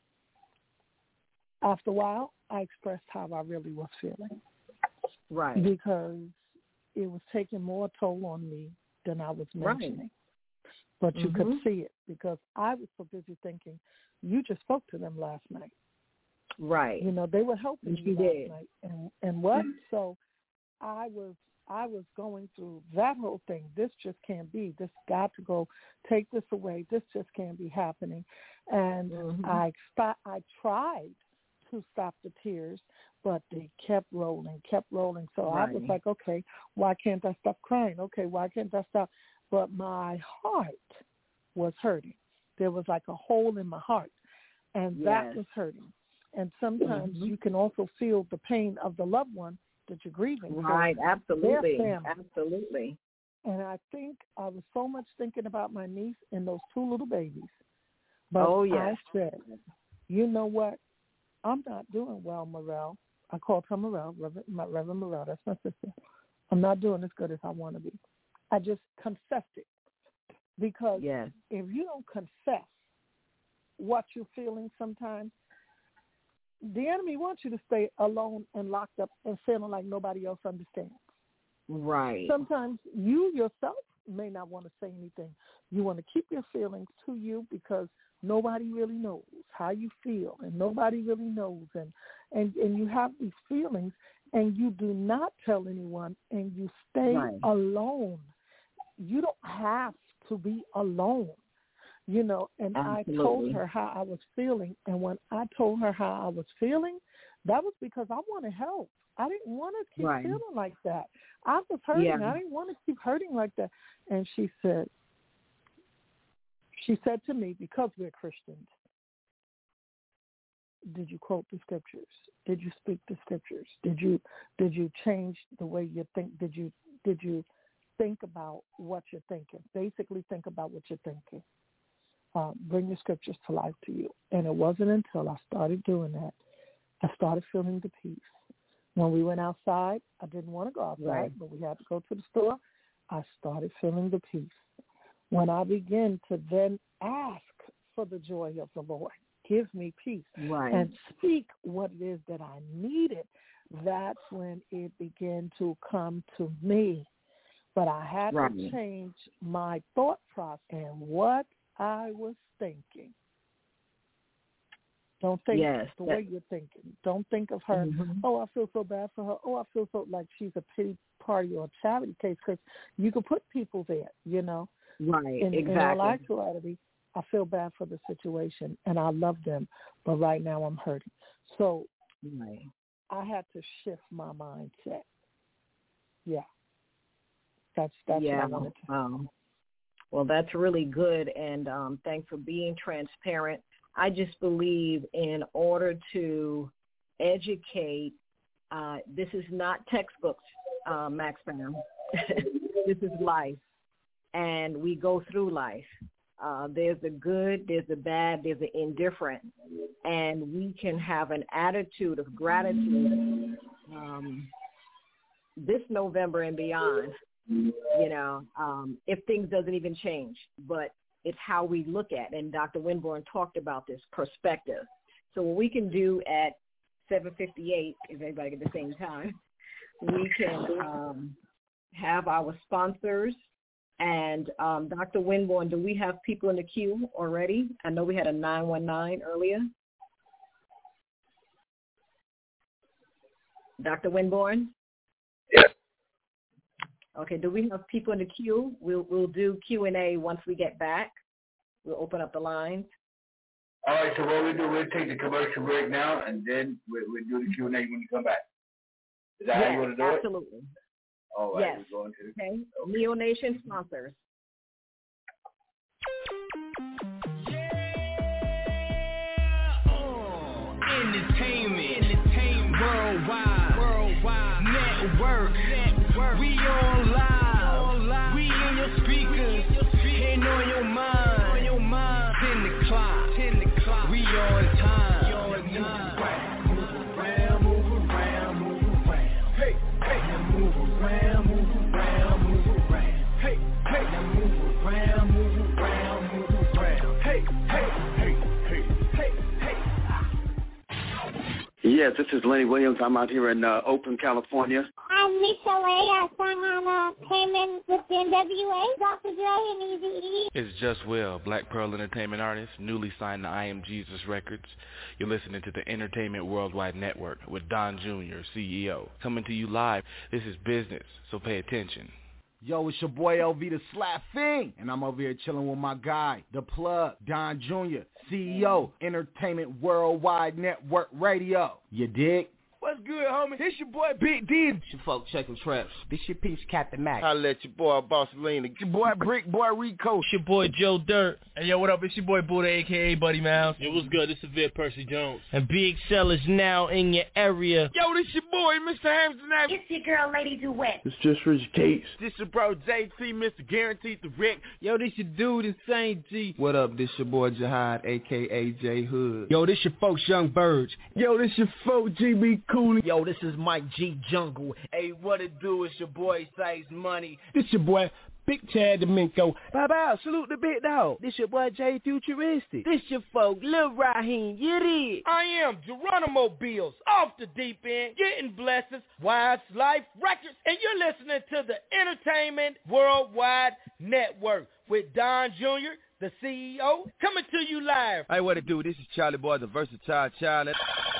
after a while, I expressed how I really was feeling. Right. Because it was taking more toll on me than I was mentioning. Right. But you mm-hmm. could see it because I was so busy thinking, you just spoke to them last night. Right. You know, they were helping you you last did. night. And, and what? So I was I was going through that whole thing. This just can't be. This got to go. Take this away. This just can't be happening. And mm-hmm. I st- I tried to stop the tears, but they kept rolling, kept rolling. So right. I was like, okay, why can't I stop crying? Okay, why can't I stop? But my heart was hurting. There was like a hole in my heart, and yes. that was hurting. And sometimes mm-hmm. you can also feel the pain of the loved one that you're grieving. Right, so absolutely, absolutely. And I think I was so much thinking about my niece and those two little babies. But oh, yes. I said, you know what? I'm not doing well, Morel. I called her Morel, Reverend, my Reverend Morel. That's my sister. I'm not doing as good as I want to be. I just confessed it. Because yes. if you don't confess what you're feeling sometimes, the enemy wants you to stay alone and locked up and feeling like nobody else understands. Right. Sometimes you yourself may not want to say anything. You want to keep your feelings to you because nobody really knows how you feel and nobody really knows. And, and, and you have these feelings and you do not tell anyone and you stay right. alone. You don't have to be alone. You know, and Absolutely. I told her how I was feeling. And when I told her how I was feeling, that was because I want to help. I didn't want to keep right. feeling like that. I was hurting. Yeah. I didn't want to keep hurting like that. And she said, she said to me, because we're Christians, did you quote the scriptures? Did you speak the scriptures? Did you did you change the way you think? Did you did you think about what you're thinking? Basically, think about what you're thinking. Uh, bring the scriptures to life to you. And it wasn't until I started doing that, I started feeling the peace. When we went outside, I didn't want to go outside, right. but we had to go to the store. I started feeling the peace. When I began to then ask for the joy of the Lord, give me peace, right. and speak what it is that I needed, that's when it began to come to me. But I had right. to change my thought process and what I was thinking. Don't think yes, the that, way you're thinking. Don't think of her, mm-hmm. oh, I feel so bad for her. Oh, I feel so like she's a pity party or a charity case, because you can put people there, you know. Right, in, exactly. In all actuality, I feel bad for the situation, and I love them, but right now I'm hurting. So right. I had to shift my mindset. Yeah. That's, that's yeah. what I wanted to um, Well, that's really good, and um, thanks for being transparent. I just believe in order to educate, uh, this is not textbooks, uh, Max Brown. This is life, and we go through life. Uh, there's the good, there's the bad, there's the indifferent, and we can have an attitude of gratitude um, this November and beyond. You know, um, if things doesn't even change, but it's how we look at it. And Doctor Winborn talked about this perspective. So what we can do at seven fifty-eight, if everybody at the same time, we can um, have our sponsors. And um, Doctor Winborn, do we have people in the queue already? I know we had a nine one nine earlier. Doctor Winborn? Yes. Okay, do we have people in the queue? We'll we'll do Q and A once we get back. We'll open up the lines. All right, so what we do, we'll take the commercial break now, and then we'll, we'll do the Q and A when you come back. Is that yes, how you want to do absolutely. it? Absolutely. All right, yes. we're going to the... Okay, Neo Nation sponsors. Entertainment, entertainment, worldwide, worldwide, network, network. We on live, we in your speakers, and on your mind, on your mind. Ten o'clock, ten o'clock. We on time, we on time. move around, move around, move around. Hey, hey, now move around, move around, move around. Hey, hey, hey, hey, hey, hey. Yes, this is Lenny Williams. I'm out here in uh, Oakland, California. I'm Michelle A. I sang on uh, Came In with the N W A, Doctor Dre, and Eazy-E. It's Just Will, Black Pearl Entertainment artist, newly signed to I Am Jesus Records. You're listening to the Entertainment Worldwide Network with Don Junior, C E O. Coming to you live. This is business, so pay attention. Yo, it's your boy L V the Slap Fiend, and I'm over here chilling with my guy, the plug, Don Junior, C E O, Entertainment Worldwide Network Radio. You dig? What's good, homie? This your boy Big D. It's your folks checking traps. This your piece, Captain Mac. I let your boy Boss Lena. It's your boy Brick Boy Rico. It's your boy Joe Dirt. Hey, yo, what up? It's your boy Buddha, a k a. Buddy Mouse. Yo, what's good? This is Vic Percy Jones. And Big Cell is now in your area. Yo, this your boy, Mister Hampton. It's your girl, Lady Duet. It's just Rich Gates. This your bro, J T, Mister Guaranteed the Rick. Yo, this your dude, Insane G. What up? This your boy Jihad, a k a. J Hood. Yo, this your folks Young Birds. Yo, this your folks G B Cooley. Yo, this is Mike G Jungle. Hey, what it do? It's your boy Size Money. This your boy Big Chad Domingo. Bye bye, salute the big dog. This your boy Jay Futuristic. This your folk Lil Raheem. You did. I am Geronimo Bills, off the deep end, getting blessings, Wise Life Records, and you're listening to the Entertainment Worldwide Network with Don Junior, the C E O, coming to you live. Hey, what it do? This is Charlie Boy, the versatile child.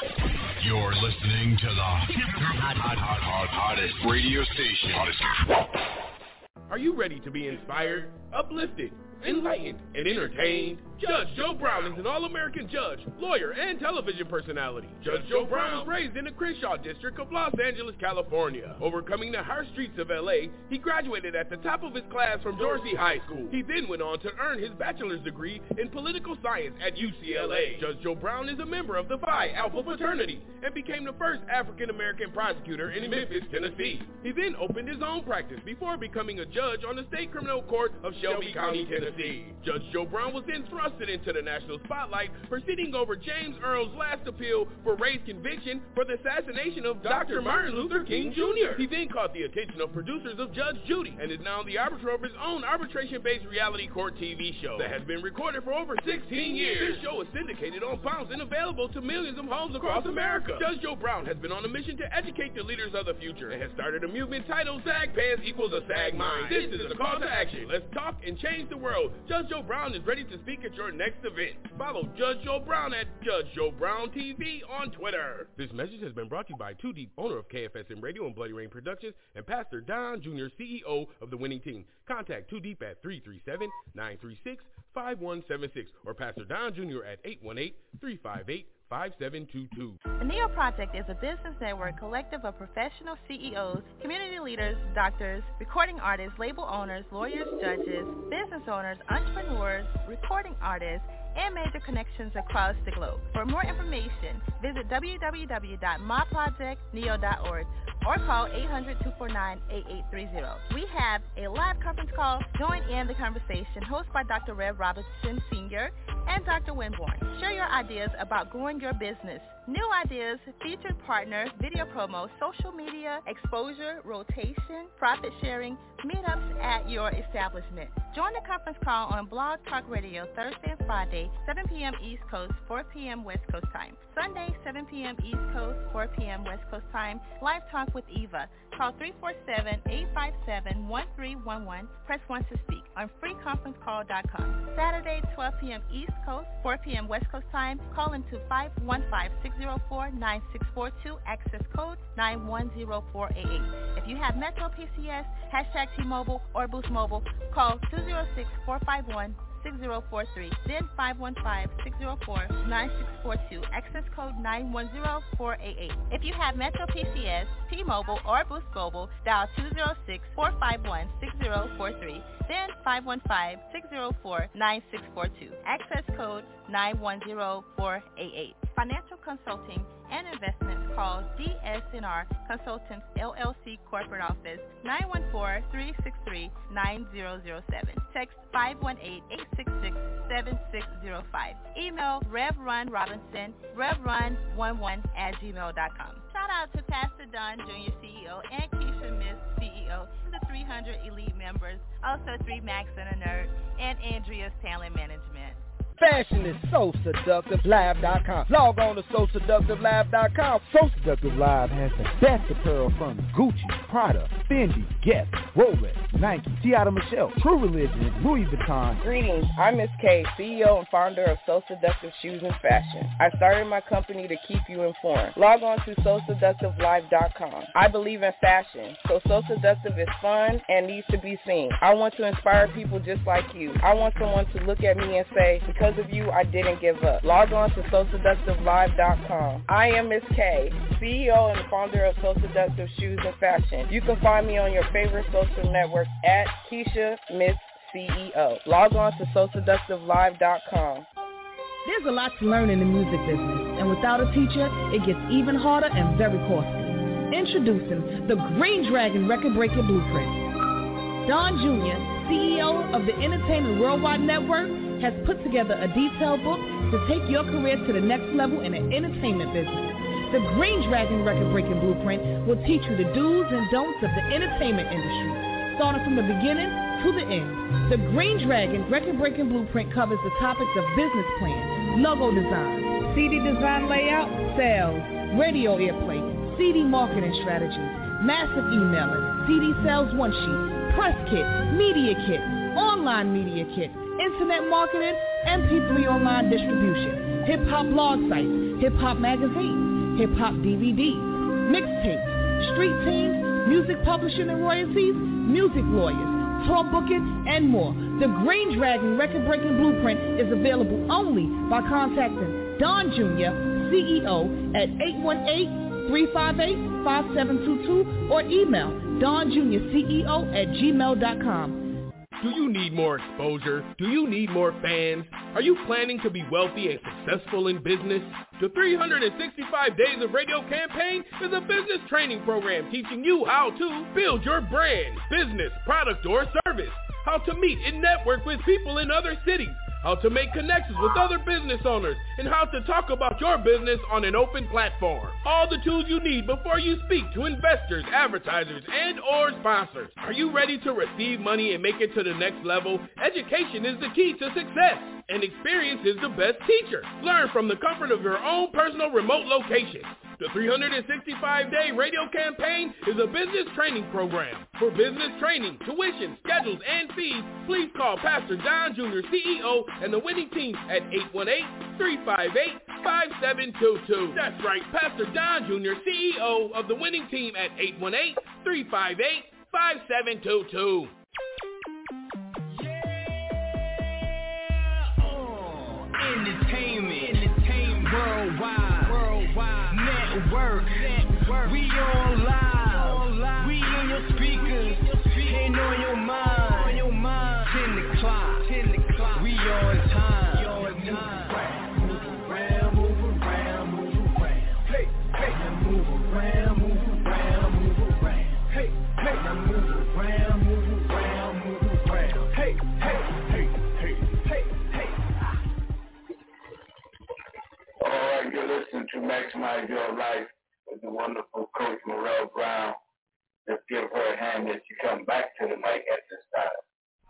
You're listening to the hot, hot, hot, hot, hottest radio station. Hottest. Are you ready to be inspired, uplifted, enlightened, and entertained? Judge Joe Brown is an all-American judge, lawyer, and television personality. Judge Joe Brown was raised in the Crenshaw district of Los Angeles, California. Overcoming the harsh streets of L A, he graduated at the top of his class from Dorsey High School. He then went on to earn his bachelor's degree in political science at U C L A. Judge Joe Brown is a member of the Phi Alpha fraternity and became the first African-American prosecutor in Memphis, Tennessee. He then opened his own practice before becoming a judge on the State Criminal Court of Shelby County, Tennessee. Judge Joe Brown was then thrust into the national spotlight, proceeding over James Earl's last appeal for race conviction for the assassination of Doctor Martin Luther King Junior He then caught the attention of producers of Judge Judy and is now the arbiter of his own arbitration-based reality court T V show that has been recorded for over sixteen years. This show is syndicated on Bounce and available to millions of homes across America. Judge Joe Brown has been on a mission to educate the leaders of the future and has started a movement titled Sag Pants Equals a Sag Mind. This is a call to action. Let's talk and change the world. Judge Joe Brown is ready to speak at your next event. Follow Judge Joe Brown at Judge Joe Brown T V on Twitter. This message has been brought to you by Too Deep, owner of K F S M Radio and Bloody Rain Productions, and Pastor Don Junior, C E O of the winning team. Contact Too Deep at three three seven, nine three six, five one seven six or Pastor Don Junior at eight one eight, three five eight, five seven two two. The Neo Project is a business network collective of professional C E Os, community leaders, doctors, recording artists, label owners, lawyers, judges, business owners, entrepreneurs, recording artists, and major connections across the globe. For more information, visit w w w dot my project neo dot org or call eight hundred, two four nine, eight eight three zero. We have a live conference call. Join in the conversation hosted by Doctor Rev Robinson Senior and Doctor Winborn. Share your ideas about growing your business. New ideas, featured partner, video promo, social media, exposure, rotation, profit sharing, meetups at your establishment. Join the conference call on Blog Talk Radio Thursday and Friday, seven p.m. East Coast, four p.m. West Coast time. Sunday, seven p.m. East Coast, four p.m. West Coast time. Live Talk with Eva. Call three four seven, eight five seven, one three one one. Press one to speak on free conference call dot com. Saturday, twelve p.m. East Coast, four p.m. West Coast time. Call into five one five, six zero four, nine six four two. Access code nine one zero four eight eight. If you have Metro P C S, hashtag T-Mobile, or Boost Mobile, call two zero six, four five one, six zero four three, then five one five, six zero four, nine six four two, access code nine one zero four eight eight. If you have Metro P C S, T-Mobile, or Boost Mobile, dial two zero six, four five one, six zero four three, then five one five, six zero four, nine six four two, access code nine one zero four eight eight. Financial consulting and investments, call D S N R Consultants L L C Corporate Office nine one four, three six three, nine zero zero seven. Text five one eight, eight six six, seven six zero five. Email Revrun Robinson, revrun eleven at gmail dot com. Shout out to Pastor Don Junior, C E O, and Keisha Miss hundred elite members, also three Max and a Nerd, and Andrea's Talent Management. Fashion is so seductive live dot com. Log on to so seductive live dot com. So Seductive Live has the best apparel from Gucci, Prada, Fendi, Guess, Rolex, Nike, Tiana Michelle, True Religion, Louis Vuitton. Greetings, I'm Miss K, C E O and founder of So Seductive Shoes and Fashion. I started my company to keep you informed. Log on to so seductive live dot com. I believe in fashion, so So Seductive is fun and needs to be seen. I want to inspire people just like you. I want someone to look at me and say, because of you, I didn't give up. Log on to so seductive live dot com. I am Miss K, C E O and founder of So Seductive Shoes and Fashion. You can find me on your favorite social network at Keisha Miss C E O. Log on to so seductive live dot com. There's a lot to learn in the music business, and without a teacher, it gets even harder and very costly. Introducing the Green Dragon Record Breaker Blueprint. Don Junior, C E O of the Entertainment Worldwide Network, has put together a detailed book to take your career to the next level in the entertainment business. The Green Dragon Record Breaking Blueprint will teach you the do's and don'ts of the entertainment industry, starting from the beginning to the end. The Green Dragon Record Breaking Blueprint covers the topics of business plan, logo design, C D design layout, sales, radio airplay, C D marketing strategies, massive emailing, C D sales one sheet, press kit, media kit, online media kit, internet marketing, M P three online distribution, hip-hop blog sites, hip-hop magazines, hip-hop D V Ds, mixtapes, street teams, music publishing and royalties, music lawyers, tour booking, and more. The Green Dragon Record Breaking Blueprint is available only by contacting Don Junior, C E O, at eight one eight, three five eight, five seven two two or email Don Junior C E O at gmail dot com. Do you need more exposure? Do you need more fans? Are you planning to be wealthy and successful in business? The three hundred sixty-five Days of Radio campaign is a business training program teaching you how to build your brand, business, product, or service, how to meet and network with people in other cities, how to make connections with other business owners, and how to talk about your business on an open platform. All the tools you need before you speak to investors, advertisers, and or sponsors. Are you ready to receive money and make it to the next level? Education is the key to success, and experience is the best teacher. Learn from the comfort of your own personal remote location. The three hundred sixty-five day radio campaign is a business training program. For business training, tuition, schedules, and fees, please call Pastor Don Junior C E O and the winning team at eight one eight, three five eight, five seven two two. That's right, Pastor Don Junior C E O of the winning team at eight one eight, three five eight, five seven two two. Entertainment, entertainment, worldwide, worldwide, network, network. We on live, we in your speakers, and on your mind, on your mind. Ten o'clock, ten o'clock. We on time, we on time. Move around, move around, move around. Hey, hey, now move around, move around, move around. Hey, hey, now move around, move around, move around. Hey, hey, hey, hey, hey, hey. All right, you're listening to Maximize Your Life with the wonderful Coach Morel Brown. Let's give her a hand as she comes back to the mic at this time.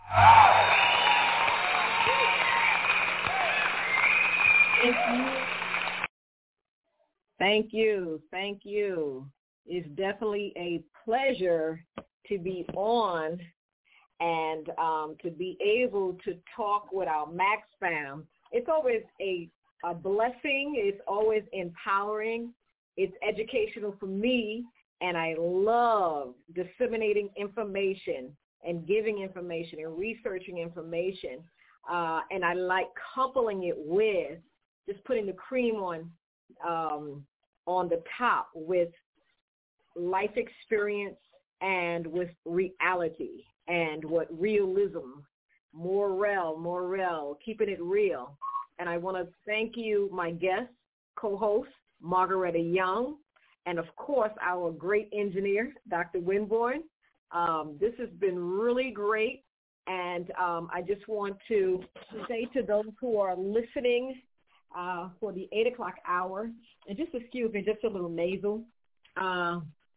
Thank you. Thank you. It's definitely a pleasure to be on and um, to be able to talk with our Max fam. It's always a, a blessing. It's always empowering. It's educational for me, and I love disseminating information and giving information and researching information. Uh, and I like coupling it with just putting the cream on um, on the top with life experience and with reality and what realism, morel, morel, keeping it real. And I want to thank you, my guest, co-host, Margaretta Young, and of course, our great engineer, Doctor Winborn. Um, this has been really great, and um, I just want to say to those who are listening uh, for the eight o'clock hour, and just excuse me, just a little nasal. Uh,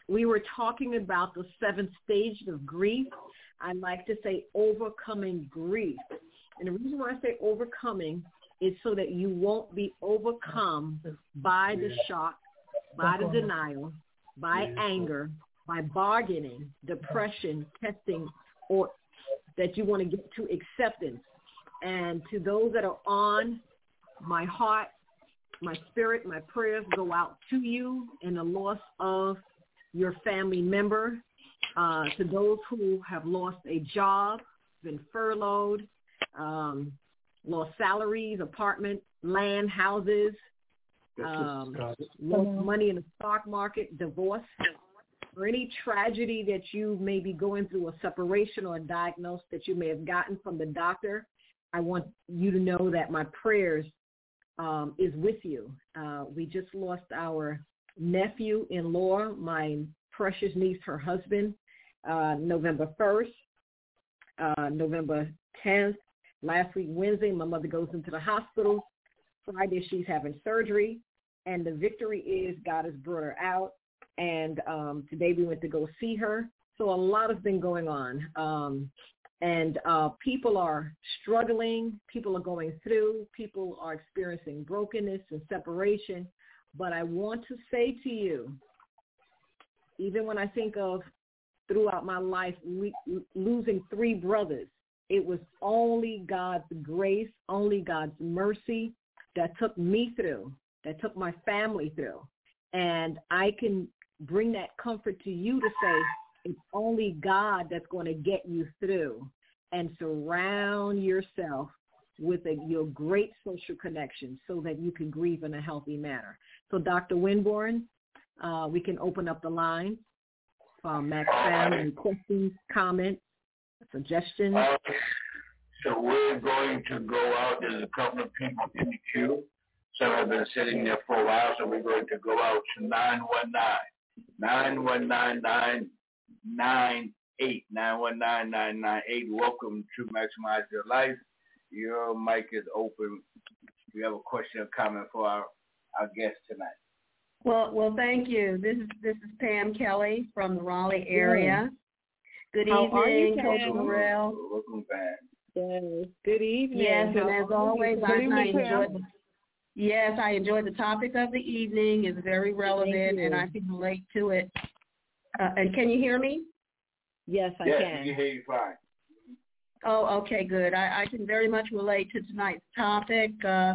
we were talking about the seven stages of grief. I like to say overcoming grief. And the reason why I say overcoming is so that you won't be overcome by the shock, by the denial, by anger, by bargaining, depression, testing, or that you want to get to acceptance. And to those that are on, my heart, my spirit, my prayers go out to you in the loss of your family member, uh, to those who have lost a job, been furloughed, um, lost salaries, apartment, land, houses, um, lost money in the stock market, divorce, or any tragedy that you may be going through, a separation or a diagnosis that you may have gotten from the doctor. I want you to know that my prayers um, is with you. Uh, we just lost our nephew-in-law, my precious niece, her husband, uh, November first, uh, November tenth. Last week, Wednesday, my mother goes into the hospital. Friday, she's having surgery. And the victory is God has brought her out. And um, today we went to go see her. So a lot has been going on. Um, and uh, people are struggling. People are going through. People are experiencing brokenness and separation. But I want to say to you, even when I think of throughout my life le- losing three brothers, it was only God's grace, only God's mercy that took me through, that took my family through. And I can bring that comfort to you to say it's only God that's going to get you through, and surround yourself with a, your great social connections so that you can grieve in a healthy manner. So Doctor Winborn, uh, we can open up the line for Max Fam. Any questions, comments, suggestions? Uh, so we're going to go out. There's a couple of people in the queue. Some have been sitting there for a while, so we're going to go out to nine one nine, nine one nine, nine nine eight, nine one nine, nine nine eight. Welcome to Maximize Your Life. Your mic is open. If you have a question or comment for our, our guest tonight. Well, well, thank you. This is this is Pam Kelly from the Raleigh area. Good How are you, evening, Coach Pam? Morrell. Welcome back. Yes. Good evening. Yes, and as always, I, I enjoyed the, the yes, I enjoyed the topic of the evening. It's very relevant, and I can relate to it. Uh, and can you hear me? Yes, I yes, can. Yes, we can hear you fine. Oh, okay, good. I, I can very much relate to tonight's topic, uh,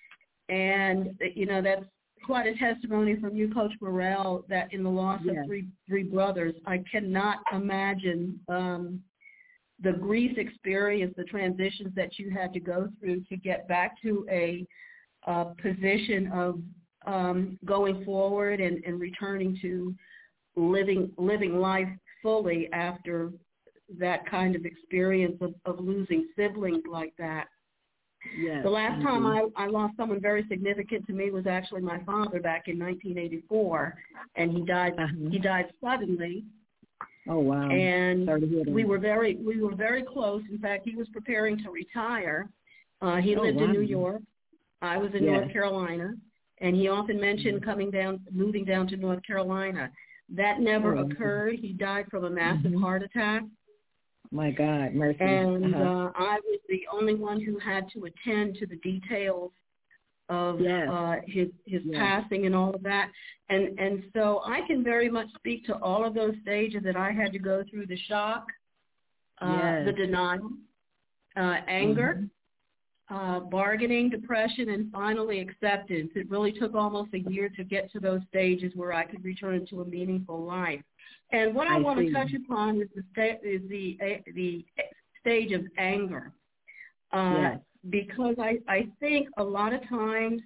and you know that's quite a testimony from you, Coach Morrell, that in the loss yes. of three three brothers, I cannot imagine um, the grief experience, the transitions that you had to go through to get back to a, a position of um, going forward and, and returning to living living life fully after that kind of experience of, of losing siblings like that. Yes, the last mm-hmm. time I, I lost someone very significant to me was actually my father back in nineteen eighty-four, and he died. Uh-huh. He died suddenly. Oh wow! And Sorry to hear that. we were very we were very close. In fact, he was preparing to retire. Uh, he oh, lived wow. in New York. I was in yes. North Carolina, and he often mentioned mm-hmm. coming down, moving down to North Carolina. That never oh, occurred. He died from a massive mm-hmm. heart attack. My God, mercy. And uh-huh. uh, I was the only one who had to attend to the details of yes. uh, his his yes. passing and all of that. And and so I can very much speak to all of those stages that I had to go through: the shock, uh, yes. the denial, uh, anger, mm-hmm. uh, bargaining, depression, and finally acceptance. It really took almost a year to get to those stages where I could return to a meaningful life. And what I, I want see. to touch upon is the sta- is the uh, the stage of anger, uh, yes. because I, I think a lot of times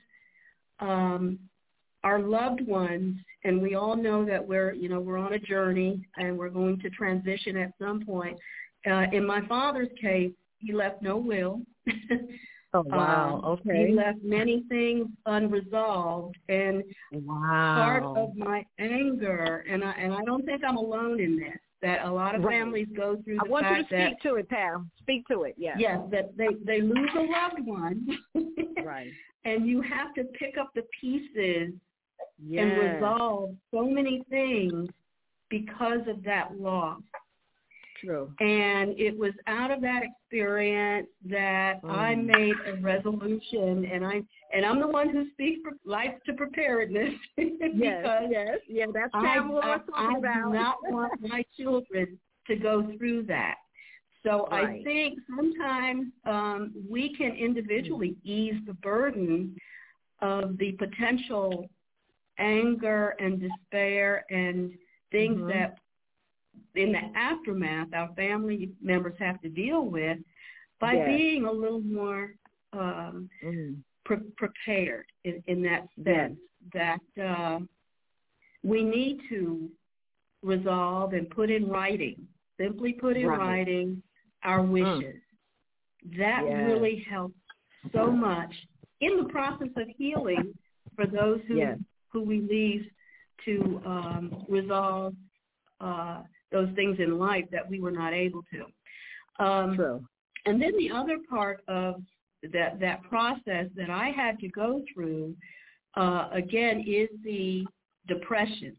um, our loved ones, and we all know that we're you know we're on a journey and we're going to transition at some point. Uh, in my father's case, he left no will. Oh, wow. Um, okay. He left many things unresolved, and wow. part of my anger, and I and I don't think I'm alone in this, that a lot of right. families go through the I want fact you to speak that, to it, Pam. Speak to it, yes. Yes, that they, they lose a loved one, right. and you have to pick up the pieces yes. and resolve so many things because of that loss. True. And it was out of that experience that mm. I made a resolution, and I and I'm the one who speaks for life to preparedness. Yes, yes, yeah, that's Pamela I, I, talking I about. I do not want my children to go through that. So right. I think sometimes um, we can individually mm. ease the burden of the potential anger and despair and things mm-hmm. that in the aftermath our family members have to deal with by yes. being a little more um, mm. pre- prepared in, in that sense yes. that uh, we need to resolve and put in writing, simply put in right. writing our wishes. Mm. That yes. really helps so much in the process of healing for those who, yes. who we leave to um, resolve uh, those things in life that we were not able to. Um, True. And then the other part of that that process that I had to go through, uh, again, is the depression.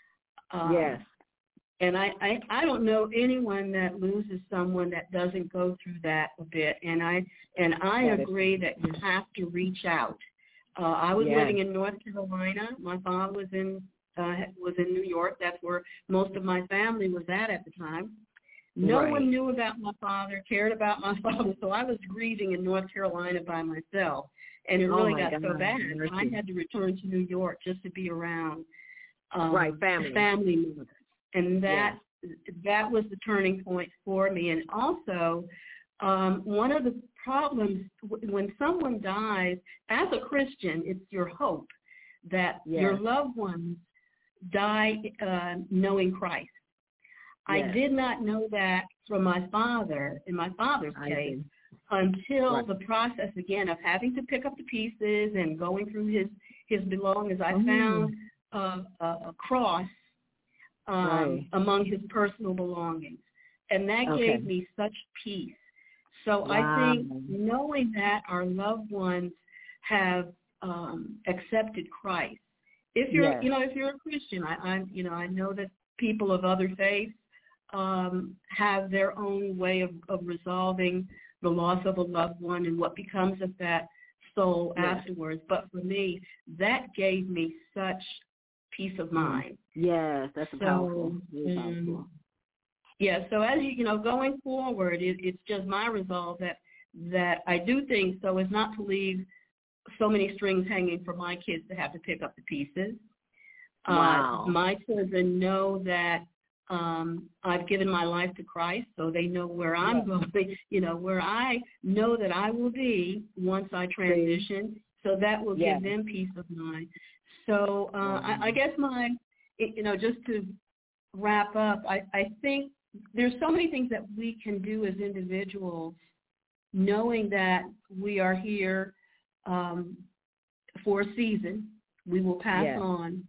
Um, yes. And I, I, I don't know anyone that loses someone that doesn't go through that a bit. And I and I that agree is- that you have to reach out. Uh, I was yes. living in North Carolina. My father was in uh, was in New York. That's where most of my family was at at the time. No right. one knew about my father, cared about my father, so I was grieving in North Carolina by myself. And it really oh got God. so bad. I had to return to New York just to be around um, right, family. family members. And that yeah. that was the turning point for me. And also, um, one of the problems when someone dies, as a Christian, it's your hope that yes. your loved ones die uh, knowing Christ. Yes. I did not know that from my father, in my father's I case, did. until right. the process, again, of having to pick up the pieces and going through his, his belongings. I mm. found uh, a, a cross um, right. among his personal belongings, and that okay. gave me such peace. So wow. I think knowing that our loved ones have um, accepted Christ, if you're, yes. you know, if you're a Christian, I, I, you know, I know that people of other faiths um, have their own way of, of resolving the loss of a loved one and what becomes of that soul yes. afterwards. But for me, that gave me such peace of mind. Yes, that's so, powerful. Really powerful. Um, yeah, so as you, you know, going forward, it, it's just my resolve that that I do things so as not to leave so many strings hanging for my kids to have to pick up the pieces. Wow. Uh, my children know that um, I've given my life to Christ, so they know where I'm yes. going, you know, where I know that I will be once I transition, so that will yes. give them peace of mind. So uh, wow. I, I guess my, you know, just to wrap up, I, I think there's so many things that we can do as individuals, knowing that we are here um, for a season, we will pass yes. on,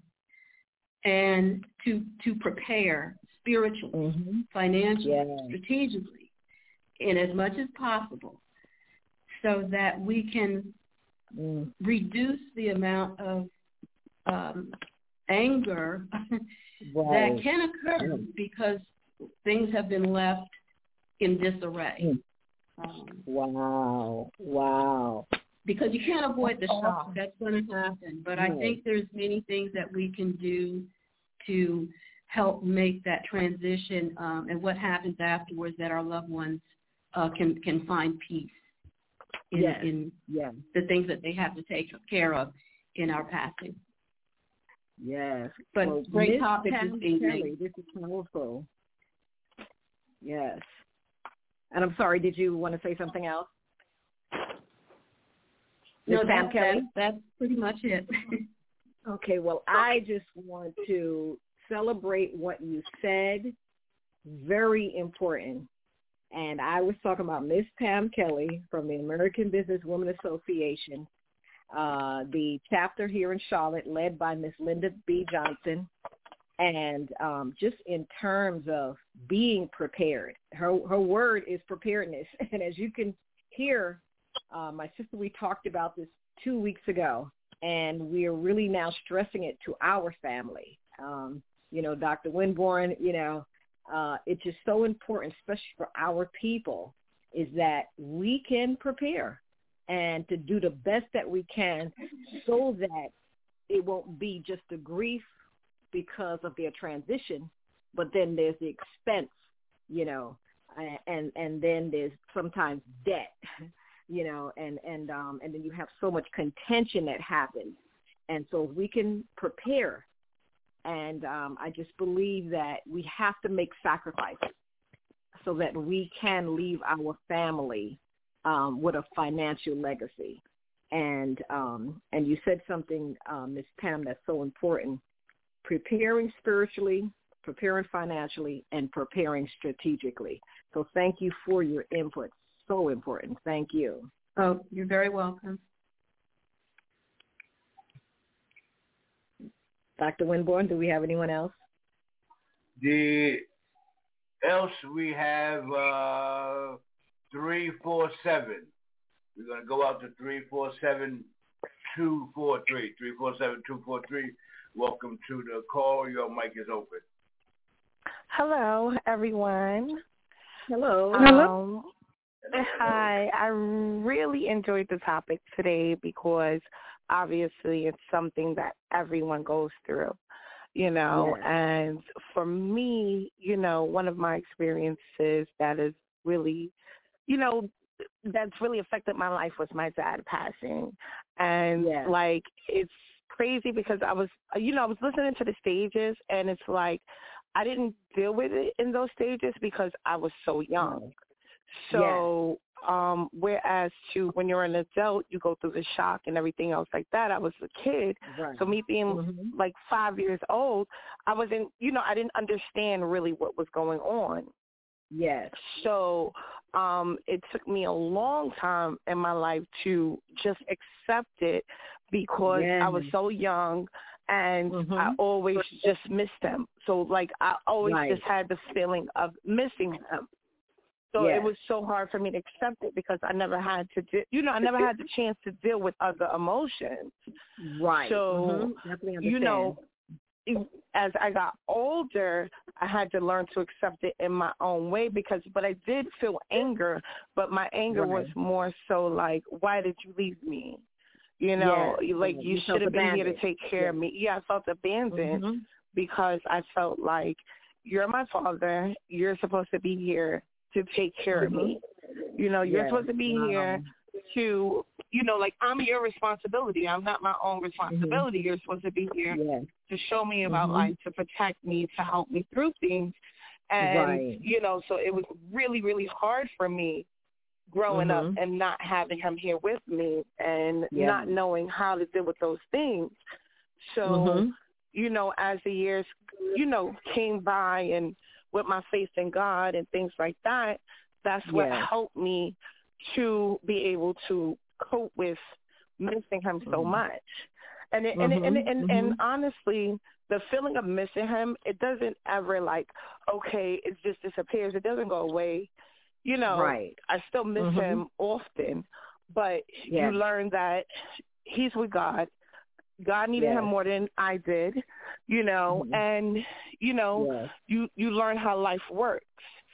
and to to prepare spiritually, mm-hmm. financially, yes. strategically, in as much as possible, so that we can mm. reduce the amount of um, anger right. that can occur mm. because things have been left in disarray. Mm. Um, wow, wow. Because you can't avoid the shock. That's going to happen. But mm. I think there's many things that we can do to help make that transition um, and what happens afterwards, that our loved ones uh, can, can find peace in, yes. in yes. the things that they have to take care of in our passing. Yes. But well, great Miz topic Pam this evening. Kelly, this is powerful. Yes. And I'm sorry, did you want to say something else? No, that, that, that's pretty much it. Okay, well, I just want to celebrate what you said. Very important. And I was talking about Miz Pam Kelly from the American Business Women Association, uh, the chapter here in Charlotte led by Miz Linda B. Johnson. And um, just in terms of being prepared, her, her word is preparedness. And as you can hear, Uh, my sister, we talked about this two weeks ago, and we are really now stressing it to our family. Um, you know, Doctor Winborn, you know, uh, it's just so important, especially for our people, is that we can prepare and to do the best that we can so that it won't be just a grief because of their transition, but then there's the expense, you know, and and then there's sometimes debt, you know, and and um and then you have so much contention that happens, and so we can prepare, and um, I just believe that we have to make sacrifices so that we can leave our family um, with a financial legacy, and um, and you said something, um, Miz Pam, that's so important: preparing spiritually, preparing financially, and preparing strategically. So thank you for your input. So important. Thank you. Oh, you're very welcome. Doctor Winborn, do we have anyone else? The else we have uh, three four seven. We're going to go out to three four seven, two four three. three four seven, two four three. Welcome to the call. Your mic is open. Hello, everyone. Hello. Um, Hello. Hi. I really enjoyed the topic today because obviously it's something that everyone goes through, you know, yes. And for me, you know, one of my experiences that is really, you know, that's really affected my life was my dad passing. And yes. like, it's crazy because I was, you know, I was listening to the stages and it's like, I didn't deal with it in those stages because I was so young. So, yeah. um, whereas to when you're an adult, you go through the shock and everything else like that. I was a kid. Right. So me being mm-hmm. like five years old, I wasn't, you know, I didn't understand really what was going on. Yes. So um, it took me a long time in my life to just accept it because yes. I was so young. And mm-hmm. I always just missed them. So, like, I always right. just had the feeling of missing them. So yes. it was so hard for me to accept it because I never had to, de- you know, I never had the chance to deal with other emotions. Right. So, mm-hmm. you know, as I got older, I had to learn to accept it in my own way because, but I did feel anger, but my anger right. was more so like, why did you leave me? You know, yes. like you, you should have been here to take care yes. of me. Yeah, I felt abandoned mm-hmm. because I felt like you're my father. You're supposed to be here to take care mm-hmm. of me. You know, you're yes. supposed to be wow. here to, you know, like I'm your responsibility. I'm not my own responsibility. Mm-hmm. You're supposed to be here yes. to show me about mm-hmm. life, to protect me, to help me through things. And, right. you know, so it was really, really hard for me growing mm-hmm. up and not having him here with me and yeah. not knowing how to deal with those things. So, mm-hmm. you know, as the years, you know, came by and with my faith in God and things like that, that's what yeah. helped me to be able to cope with missing him so mm-hmm. much. And it, mm-hmm. and, it, and, it, and, mm-hmm. and honestly, the feeling of missing him, it doesn't ever like, okay, it just disappears. It doesn't go away. You know, right. I still miss mm-hmm. him often, but yes. you learn that he's with God. God needed yes. him more than I did, you know, mm-hmm. and, you know, yes. you, you learn how life works.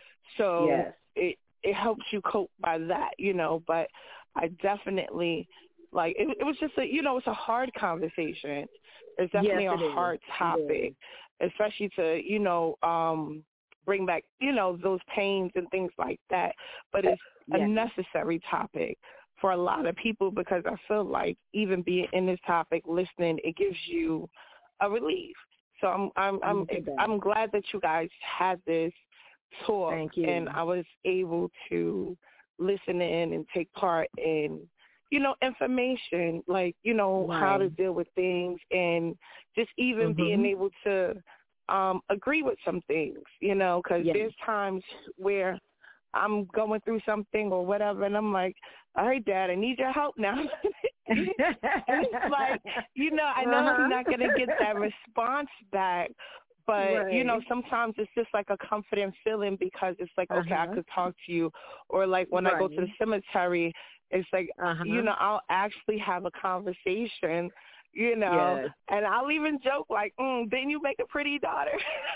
So yes. it, it helps you cope by that, you know, but I definitely, like, it, it was just a, you know, it's a hard conversation. It's definitely yes, it a hard is. topic, especially to, you know, um, bring back, you know, those pains and things like that. But it's yes. a necessary topic for a lot of people because I feel like even being in this topic, listening, it gives you a relief. So I'm I'm I'm I'm glad that you guys had this talk. Thank you. And I was able to listen in and take part in, you know, information, like, you know, right. how to deal with things and just even mm-hmm. being able to Um, agree with some things, you know, because yes. there's times where I'm going through something or whatever, and I'm like, all right, Dad, I need your help now. And it's like, you know, I know uh-huh. I'm not going to get that response back, but, right. you know, sometimes it's just like a comforting feeling because it's like, okay, uh-huh. I could talk to you. Or like when right. I go to the cemetery, it's like, uh-huh. you know, I'll actually have a conversation, you know. Yes. And I'll even joke like, mm, didn't you make a pretty daughter?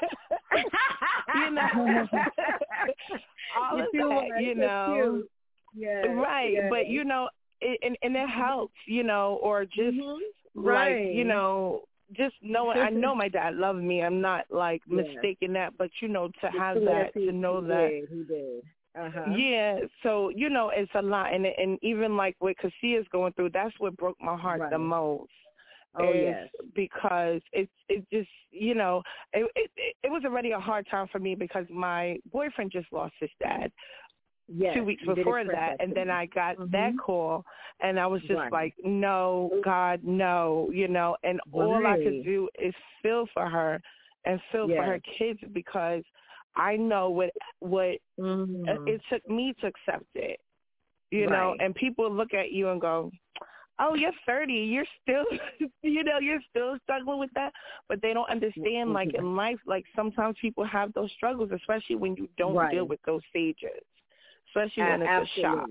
You know, all you of feel that, like you it's know. cute. Yes. Right, yes. but you know, it, and and it helps, you know, or just mm-hmm. right. like, you know, just knowing. I know my dad loved me. I'm not like yes. mistaking that, but you know, to have yes, that, he, to know he that. Did, he did. Uh-huh. Yeah, so you know, it's a lot, and and even like what Kassia's going through, that's what broke my heart right. the most. Oh is yes, because it's it just you know it, it it was already a hard time for me because my boyfriend just lost his dad. Yes, two weeks before that, and then I got mm-hmm. that call, and I was just right. like, no, God, no, you know, and right. all I could do is feel for her and feel yes. for her kids because I know what what mm-hmm. it took me to accept it, you right. know, and people look at you and go, oh, you're thirty, you're still, you know, you're still struggling with that, but they don't understand, mm-hmm. like in life, like sometimes people have those struggles, especially when you don't right. deal with those stages. Especially when it's Absolutely. a shock.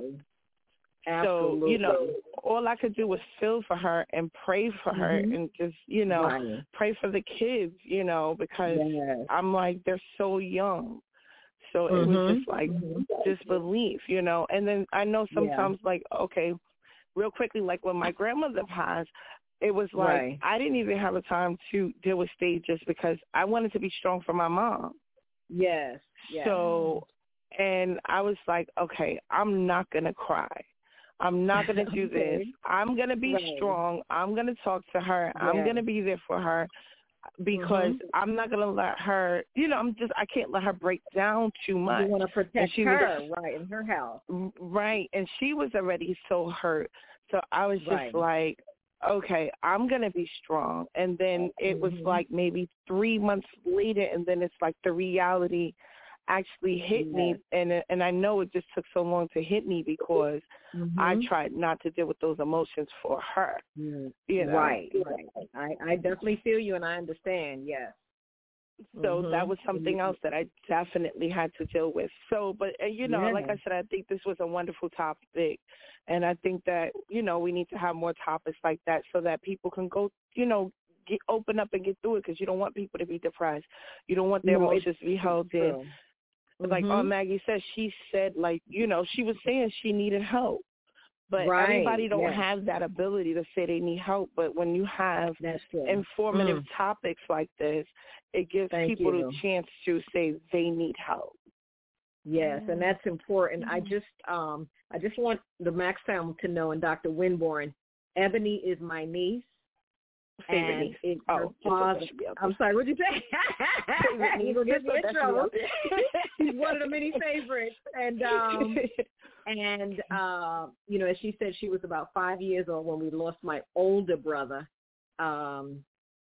Absolutely. So, you know, all I could do was feel for her and pray for her mm-hmm. and just, you know, right. pray for the kids, you know, because yes. I'm like, they're so young. So mm-hmm. it was just like mm-hmm. disbelief, you know. And then I know sometimes yeah. like, okay, real quickly, like when my grandmother passed, it was like right. I didn't even have a time to deal with stages because I wanted to be strong for my mom. Yes. yes. So... And I was like, okay, I'm not going to cry. I'm not going to do okay. this. I'm going to be right. strong. I'm going to talk to her. Yes. I'm going to be there for her because mm-hmm. I'm not going to let her, you know, I'm just, I can't let her break down too much. You want to protect she her, was, right, in her house. Right. And she was already so hurt. So I was just right. like, okay, I'm going to be strong. And then it mm-hmm. was like maybe three months later, and then it's like the reality actually hit yes. me, and and I know it just took so long to hit me because mm-hmm. I tried not to deal with those emotions for her. Mm-hmm. You know? Right, right. I, I definitely feel you, and I understand, yes. So mm-hmm. that was something else that I definitely had to deal with. So, but, uh, you know, yeah. like I said, I think this was a wonderful topic, and I think that, you know, we need to have more topics like that so that people can go, you know, get, open up and get through it because you don't want people to be depressed. You don't want their no, emotions to be held in. True. Like mm-hmm. Aunt Maggie said, she said, like, you know, she was saying she needed help. But right. everybody don't yes. have that ability to say they need help. But when you have informative mm. topics like this, it gives Thank people you. the chance to say they need help. Yes, and that's important. Mm-hmm. I just um, I just want the Max family to know, and Doctor Winborn, Ebony is my niece. Favorite and niece. It's oh, her father. I'm sorry, what did you say? You're going to get me in trouble. She's one of the many favorites. And, um, and uh, you know, as she said, she was about five years old when we lost my older brother. Um,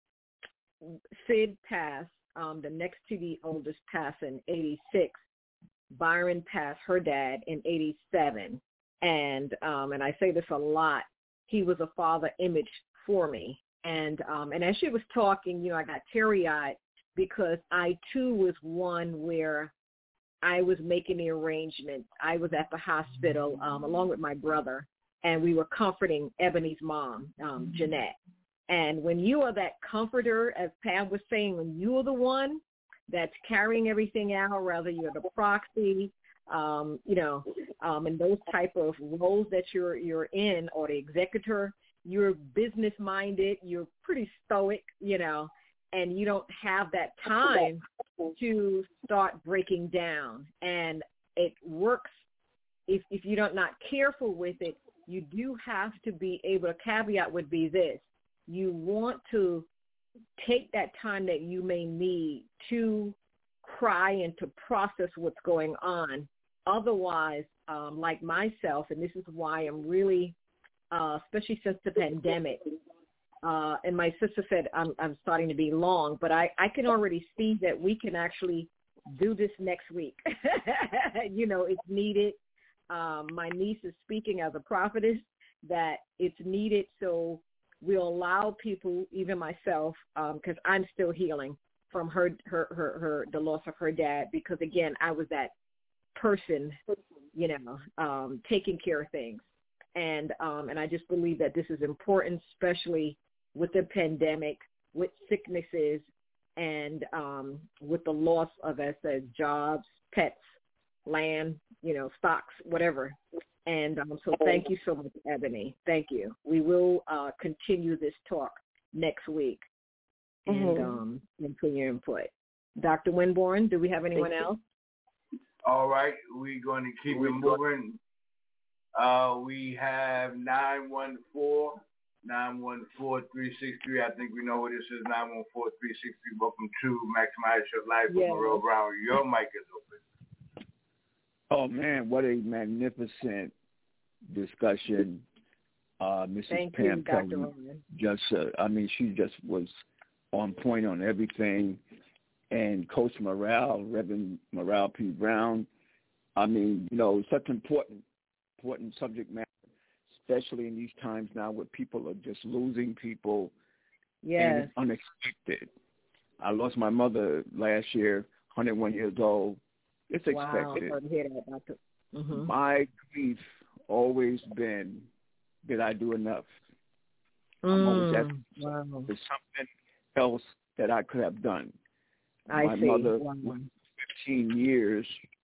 Sid passed, um, the next to the oldest passed in eighty-six. Byron passed her dad in eighty-seven. And, um, and I say this a lot, he was a father image for me. And um, and as she was talking, you know, I got teary-eyed because I, too, was one where I was making the arrangements. I was at the hospital um, along with my brother, and we were comforting Ebony's mom, um, Jeanette. And when you are that comforter, as Pam was saying, when you are the one that's carrying everything out, rather you're the proxy, um, you know, um, and those type of roles that you're you're in, or the executor, you're business-minded, you're pretty stoic, you know, and you don't have that time to start breaking down. And it works if, if you're not, not careful with it. You do have to be able, a caveat would be this, you want to take that time that you may need to cry and to process what's going on. Otherwise, um, like myself, and this is why I'm really, uh, especially since the pandemic, uh, and my sister said I'm, I'm starting to be long, but I, I can already see that we can actually do this next week. You know, it's needed. Um, my niece is speaking as a prophetess that it's needed, so we'll allow people, even myself, because um, I'm still healing from her, her, her, her, the loss of her dad, because, again, I was that person, you know, um, taking care of things. And um, and I just believe that this is important, especially with the pandemic, with sicknesses, and um, with the loss of, as said, jobs, pets, land, you know, stocks, whatever. And um, so thank you so much, Ebony. Thank you. We will uh, continue this talk next week and, mm-hmm. um, and for your input. Doctor Winborn, do we have anyone else? All right, we're going to keep it moving. Uh, we have nine one four, nine one four, three six three. I think we know what this is, nine one four, three six three. Welcome to Maximize Your Life with yes. Morel Brown. Your mic is open. Oh, man, what a magnificent discussion. Uh, Missus Thank Pam you, Doctor Kelly, Roman. just, uh, I mean, she just was on point on everything. And Coach Morale, Reverend Morale P. Brown, I mean, you know, such important, important subject matter, especially in these times now where people are just losing people. Yes. And it's unexpected. I lost my mother last year, one hundred one years old. It's expected. Wow, I'm sorry to hear that, Doctor. Mm-hmm. My grief always been, did I do enough? Mm, I'm always asking wow. there's something else that I could have done. I My see. mother wow. was fifteen years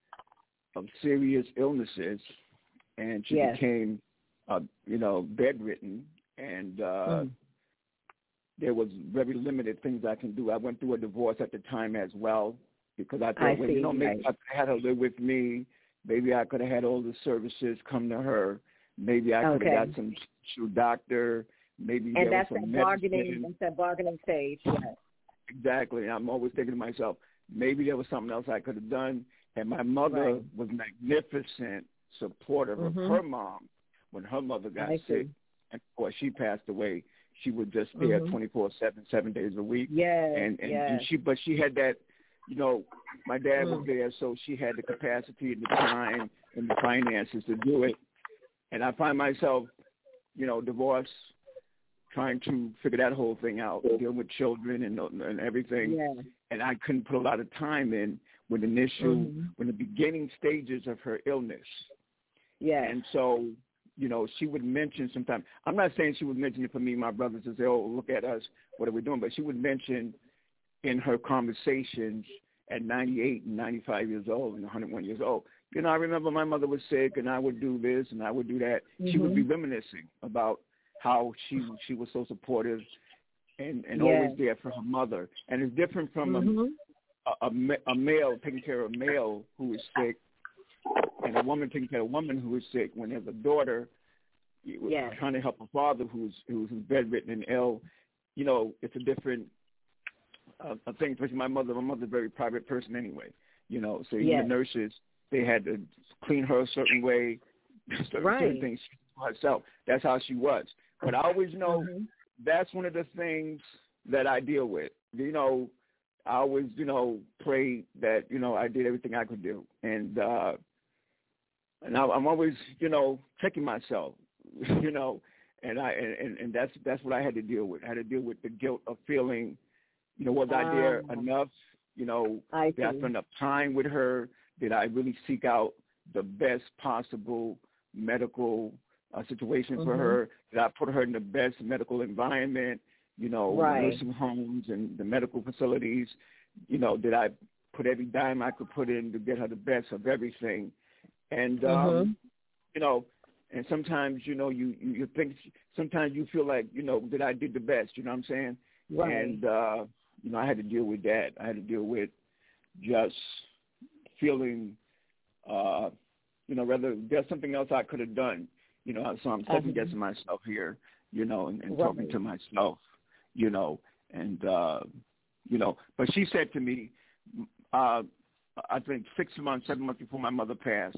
of serious illnesses, and she yes. became, uh, you know, bedridden, and uh, mm. there was very limited things I can do. I went through a divorce at the time as well, because I thought, I well, see, you know, maybe right. I could have had her live with me. Maybe I could have had all the services come to her. Maybe I could okay. have got some true doctor. Maybe and there that's was some that bargaining. medicine. That's that bargaining stage. Yes. Exactly. I'm always thinking to myself, maybe there was something else I could have done. And my mother right. was magnificent supportive mm-hmm. of her mom when her mother got I sick. see. And of course, she passed away. She was just there mm-hmm. twenty-four seven, seven days a week. Yes, and, and, yes. and she, but she had that, you know, my dad mm. was there, so she had the capacity and the time and the finances to do it. And I find myself, you know, divorced, trying to figure that whole thing out, dealing with children and and everything. Yeah. And I couldn't put a lot of time in with initial, mm-hmm. when the beginning stages of her illness. Yeah. And so, you know, she would mention sometimes, I'm not saying she would mention it for me, my brothers, and say, oh, look at us, what are we doing? But she would mention in her conversations at ninety-eight and ninety-five years old and one hundred one years old, you know, I remember my mother was sick and I would do this and I would do that. Mm-hmm. She would be reminiscing about how she she was so supportive and, and yeah. always there for her mother. And it's different from mm-hmm. a, a, a male taking care of a male who is sick and a woman taking care of a woman who is sick. When there's a daughter yeah. trying to help a father who's, who's bedridden and ill, you know, it's a different uh, a thing. Especially my mother, my mother's a very private person anyway, you know, so even yes. the nurses, they had to clean her a certain way, certain, right. certain things herself. That's how she was. But I always know mm-hmm. that's one of the things that I deal with. You know, I always, you know, pray that, you know, I did everything I could do. And uh, and I, I'm always, you know, checking myself, you know, and I and, and that's that's what I had to deal with. I had to deal with the guilt of feeling, you know, was um, I there enough? You know, I did I spend enough time with her? Did I really seek out the best possible medical uh, situation mm-hmm. for her? Did I put her in the best medical environment? You know, right. nursing homes and the medical facilities. You know, did I put every dime I could put in to get her the best of everything? And um, mm-hmm. you know, and sometimes you know you, you you think sometimes you feel like you know that I did the best. You know what I'm saying? Right. And uh, you know, I had to deal with that. I had to deal with just feeling, uh, you know, rather there's something else I could have done. You know, so I'm second guessing uh-huh. myself here. You know, and, and right. talking to myself. You know, and uh, you know, but she said to me, uh, I think six months, seven months before my mother passed,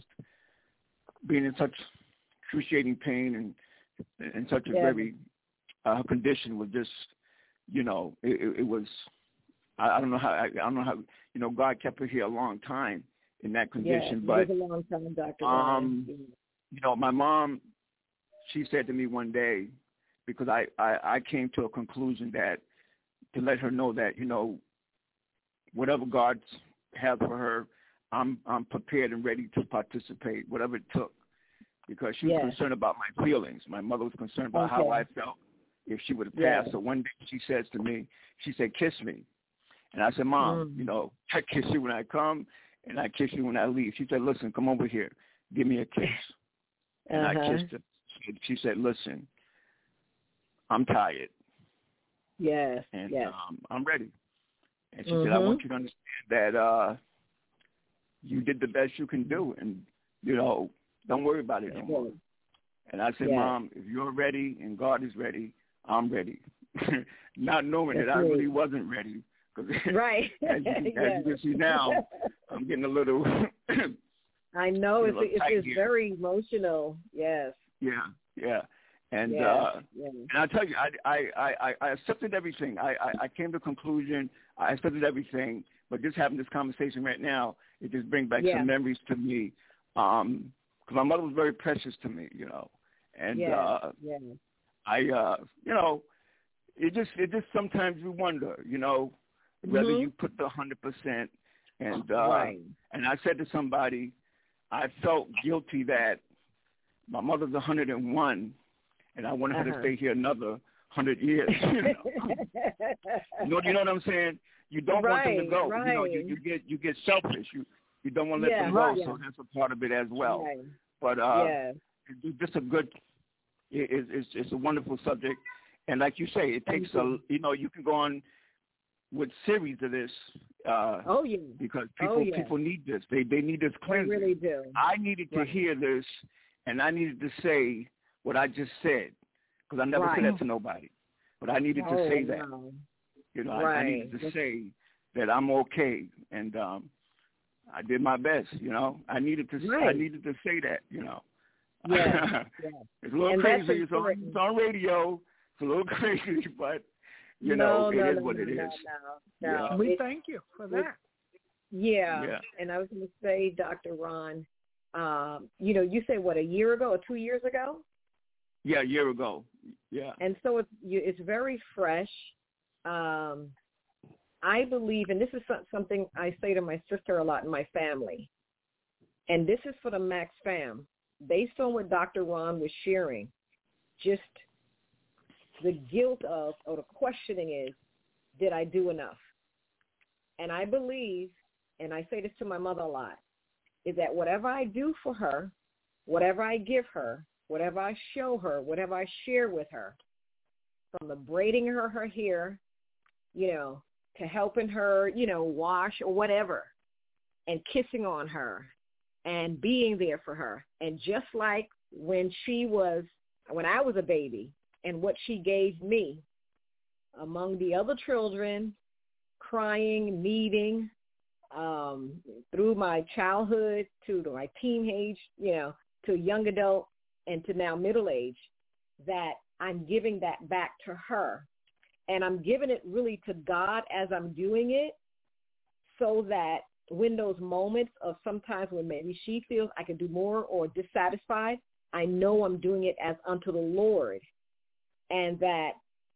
being in such excruciating pain and in such a yeah. very uh, condition was just, you know, it, it, it was. I, I don't know how. I, I don't know how. You know, God kept her here a long time in that condition, yeah, but it was a long time, Doctor Um, Ryan. you know, my mom, she said to me one day, because I, I, I came to a conclusion that to let her know that, you know, whatever God has for her, I'm I'm prepared and ready to participate, whatever it took, because she was yes. concerned about my feelings. My mother was concerned about okay. how I felt, if she would have Yeah. passed. So one day she says to me, she said, kiss me. And I said, Mom, Mm. you know, I kiss you when I come and I kiss you when I leave. She said, listen, come over here. Give me a kiss. And Uh-huh. I kissed her. She, she said, listen, I'm tired. Yes, And yes. um, I'm ready. And she mm-hmm. said, I want you to understand that uh, you did the best you can do. And, you know, don't worry about it no more. And I said, yes. Mom, if you're ready and God is ready, I'm ready. Not knowing That's that I right. really wasn't ready. Right. as, you, as yes. you can see now, I'm getting a little. I know it's little it's, it's very emotional. Yes. Yeah, yeah, and yes. uh, yes. and I tell you, I I I, I accepted everything. I, I I came to a conclusion. I accepted everything, but just having this conversation right now, it just brings back yeah. some memories to me. Um, because my mother was very precious to me, you know, and yes. uh, yes. I uh, you know, it just it just sometimes you wonder, you know. Whether mm-hmm. you put the hundred percent, and uh, right. and I said to somebody, I felt guilty that my mother's a hundred and one, and I wanted uh-huh. her to stay here another hundred years. You know? you know, you know what I'm saying? You don't right, want them to go. Right. You know, you, you get you get selfish. You you don't want to let yeah, them go. yeah. So that's a part of it as well. Right. But uh, yeah. it's just a good. It, it's, it's it's a wonderful subject, and like you say, it takes a. You know, you can go on with series of this, uh, oh yeah, because people oh, yeah. people need this. They they need this cleansing. They really do. I needed to right. hear this, and I needed to say what I just said, because I never right. said that to nobody. But I needed oh, to say that. No. You know, right. I, I needed to say that I'm okay, and um, I did my best. You know, I needed to right. I needed to say that. You know, yeah. yeah. It's a little and crazy. It's on, it's on radio. It's a little crazy, but. You know, no, no, it is no, what no, it is. No, no, no. Yeah. We it, thank you for that. Yeah. yeah. And I was going to say, Doctor Ron, um, you know, you say, what, a year ago or two years ago? Yeah, a year ago. Yeah. And so it's, you, it's very fresh. Um, I believe, and this is something I say to my sister a lot in my family, and this is for the Max fam, based on what Doctor Ron was sharing, just the guilt of, or the questioning is, did I do enough? And I believe, and I say this to my mother a lot, is that whatever I do for her, whatever I give her, whatever I show her, whatever I share with her, from the braiding her her hair, you know, to helping her, you know, wash or whatever, and kissing on her and being there for her. And just like when she was, when I was a baby, and what she gave me among the other children, crying, needing, um, through my childhood to my teen age, you know, to young adult and to now middle age, that I'm giving that back to her. And I'm giving it really to God as I'm doing it, so that when those moments of sometimes when maybe she feels I can do more or dissatisfied, I know I'm doing it as unto the Lord. And that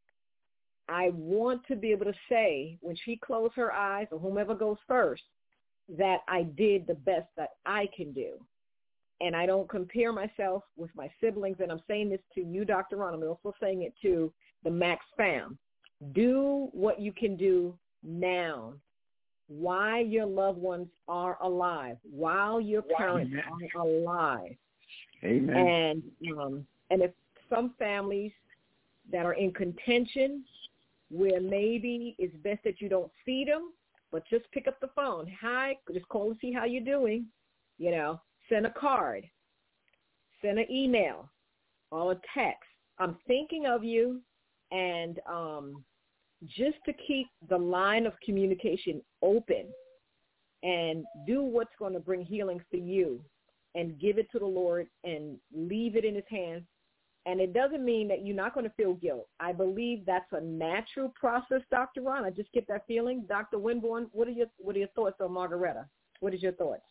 I want to be able to say, when she closed her eyes or whomever goes first, that I did the best that I can do. And I don't compare myself with my siblings. And I'm saying this to you, Doctor Ron. I'm also saying it to the Max fam. Do what you can do now, while your loved ones are alive, while your parents Amen. Are alive. Amen. And um, and if some families that are in contention, where maybe it's best that you don't see them, but just pick up the phone. Hi, just call and see how you're doing. You know, send a card, send an email, or a text. I'm thinking of you, and um, just to keep the line of communication open and do what's going to bring healing for you, and give it to the Lord and leave it in his hands. And it doesn't mean that you're not going to feel guilt. I believe that's a natural process, Doctor Ron. I just get that feeling. Doctor Winborn, what are your what are your thoughts on Margaretta? What is your thoughts?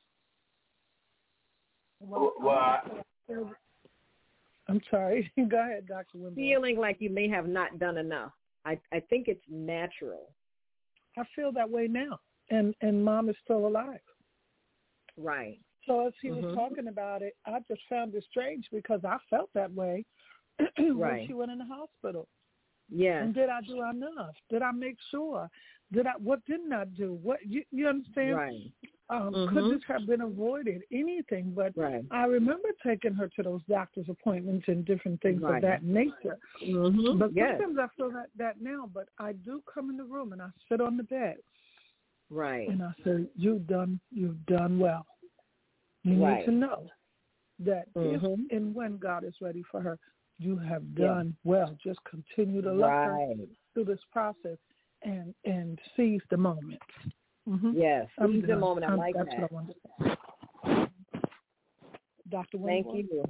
Well, well I'm sorry. Go ahead, Doctor Winborn. Feeling like you may have not done enough. I, I think it's natural. I feel that way now, and and Mom is still alive. Right. So as he mm-hmm. was talking about it, I just found it strange because I felt that way when right. she went in the hospital. Yes. And did I do enough? Did I make sure? Did I? What didn't I do? What you, you understand? Right. Um, mm-hmm. Could this have been avoided? Anything, but right. I remember taking her to those doctor's appointments and different things right. of that nature. Mm-hmm. But yes. sometimes I feel that, that now, but I do come in the room and I sit on the bed. Right. And I say, you've done, you've done well. You right. need to know that mm-hmm. if and when God is ready for her, you have done yeah. well. Just continue to love right. her through this process and, and seize the moment. Mm-hmm. Yes, seize the moment. I I'm, like that's that. What I wanted to say. Doctor Thank Winborn? you.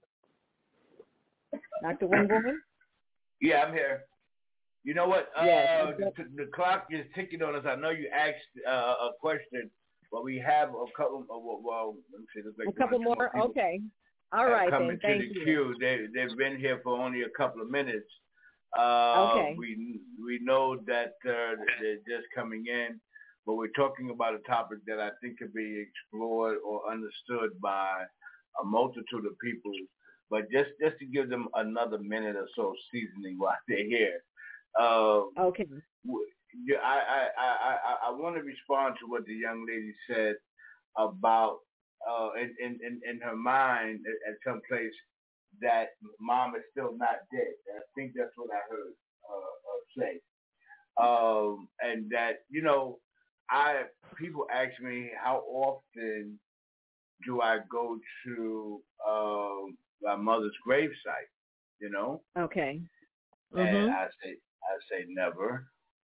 Doctor Winborn? Yeah, I'm here. You know what? Yes, uh, the, the clock is ticking on us. I know you asked uh, a question, but we have a couple. Uh, well, let me see. There's like a couple more. more okay. All right. Coming then. to Thank the you. queue. They they've been here for only a couple of minutes. Uh, okay. We we know that uh, they're just coming in, but we're talking about a topic that I think could be explored or understood by a multitude of people. But just, just to give them another minute or so seasoning while they're here. Uh, okay. I, I, I, I, I want to respond to what the young lady said about uh, in, in, in her mind at, at some place that mom is still not dead. I think that's what I heard uh, say. Um, and that, you know, I people ask me how often do I go to um, my mother's gravesite, you know? Okay. And mm-hmm. I say I say never.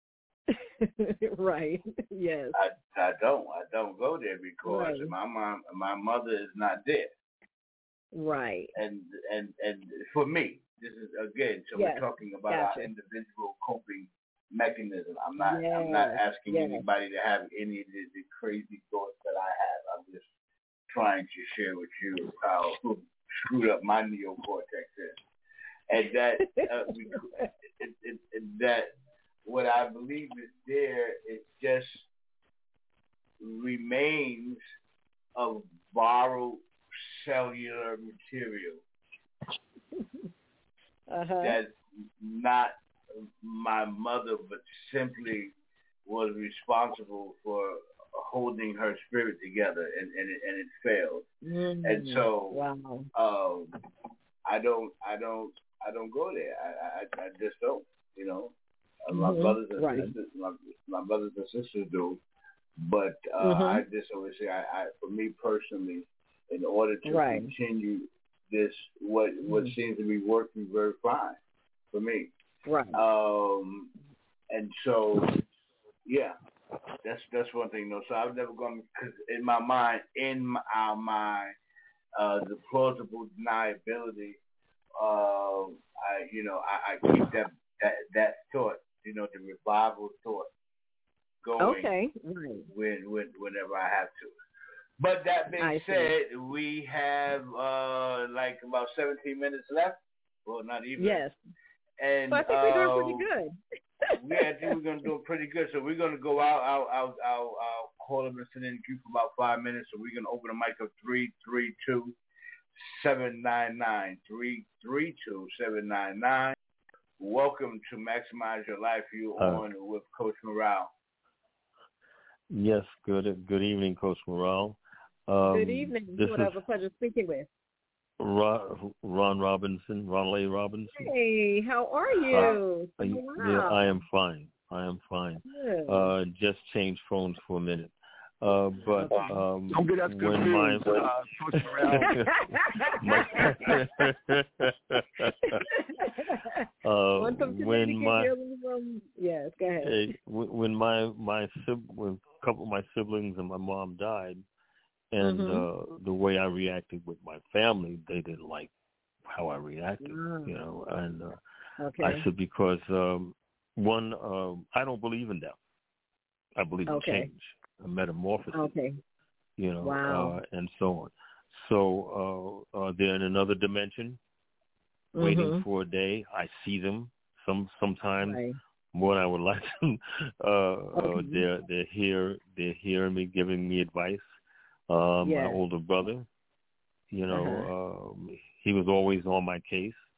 right. Yes. I, I don't. I don't go there because right. my mom, my mother is not there. Right. And and and for me, this is again. So yes. we're talking about gotcha. our individual coping mechanism. I'm not. Yes. I'm not asking yes. anybody to have any of the, the crazy thoughts that I have. I'm just trying to share with you how screwed up my neocortex is, and that uh, we, it, it, it, that what I believe is there is just remains of borrowed cellular material uh-huh. that's not my mother, but simply was responsible for holding her spirit together, and, and, it, and it failed. Mm-hmm. And so, wow. um, I don't, I don't, I don't go there. I, I, I just don't. You know, mm-hmm. my brothers and right. sisters, my, my brothers and sisters do. But uh, mm-hmm. I just always say, I, I, for me personally, in order to right. continue this, what what mm-hmm. seems to be working very fine for me. Right. Um, and so, yeah, that's that's one thing. No, so I've never gone because in my mind, in my, our mind, uh, the plausible deniability. Uh, I, you know, I, I keep that, that that thought, you know, the revival thought going. Okay. Right. When, when whenever I have to. But that being I said, see. we have uh, like about seventeen minutes left. Well, not even. Yes. And well, I think uh, we're doing pretty good. yeah, I think we're going to do pretty good. So we're going to go out. I'll, I'll, I'll, I'll call them and send in the queue for about five minutes. So we're going to open the mic up three three two, seven nine nine. three three two, seven nine nine. Welcome to Maximize Your Life. You uh, on with Coach Morale. Yes, good good evening, Coach Morale. Um, good evening. What have a pleasure speaking with. Ron, Ron Robinson, Ron Lay Robinson. Hey, how are you? Uh, oh, wow. Yeah, I am fine. I am fine. Good. Uh, just changed phones for a minute. Uh, but um, don't get us when confused. my, uh, Coach Morale. uh, when my from, yes, go ahead. Uh, when my my when a couple of my siblings and my mom died, and mm-hmm. uh, the way I reacted with my family, they didn't like how I reacted, mm. you know. And uh, okay. I said because um, one, uh, I don't believe in death. I believe okay. in change, a metamorphosis. Okay. You know, wow. uh, and so on. So uh, uh, they're in another dimension, mm-hmm. waiting for a day. I see them some sometimes right. more than I would like them. Uh, okay. uh, they're they're here. They're hearing me, giving me advice. Uh, yes. My older brother, you know, uh-huh. um, he was always on my case.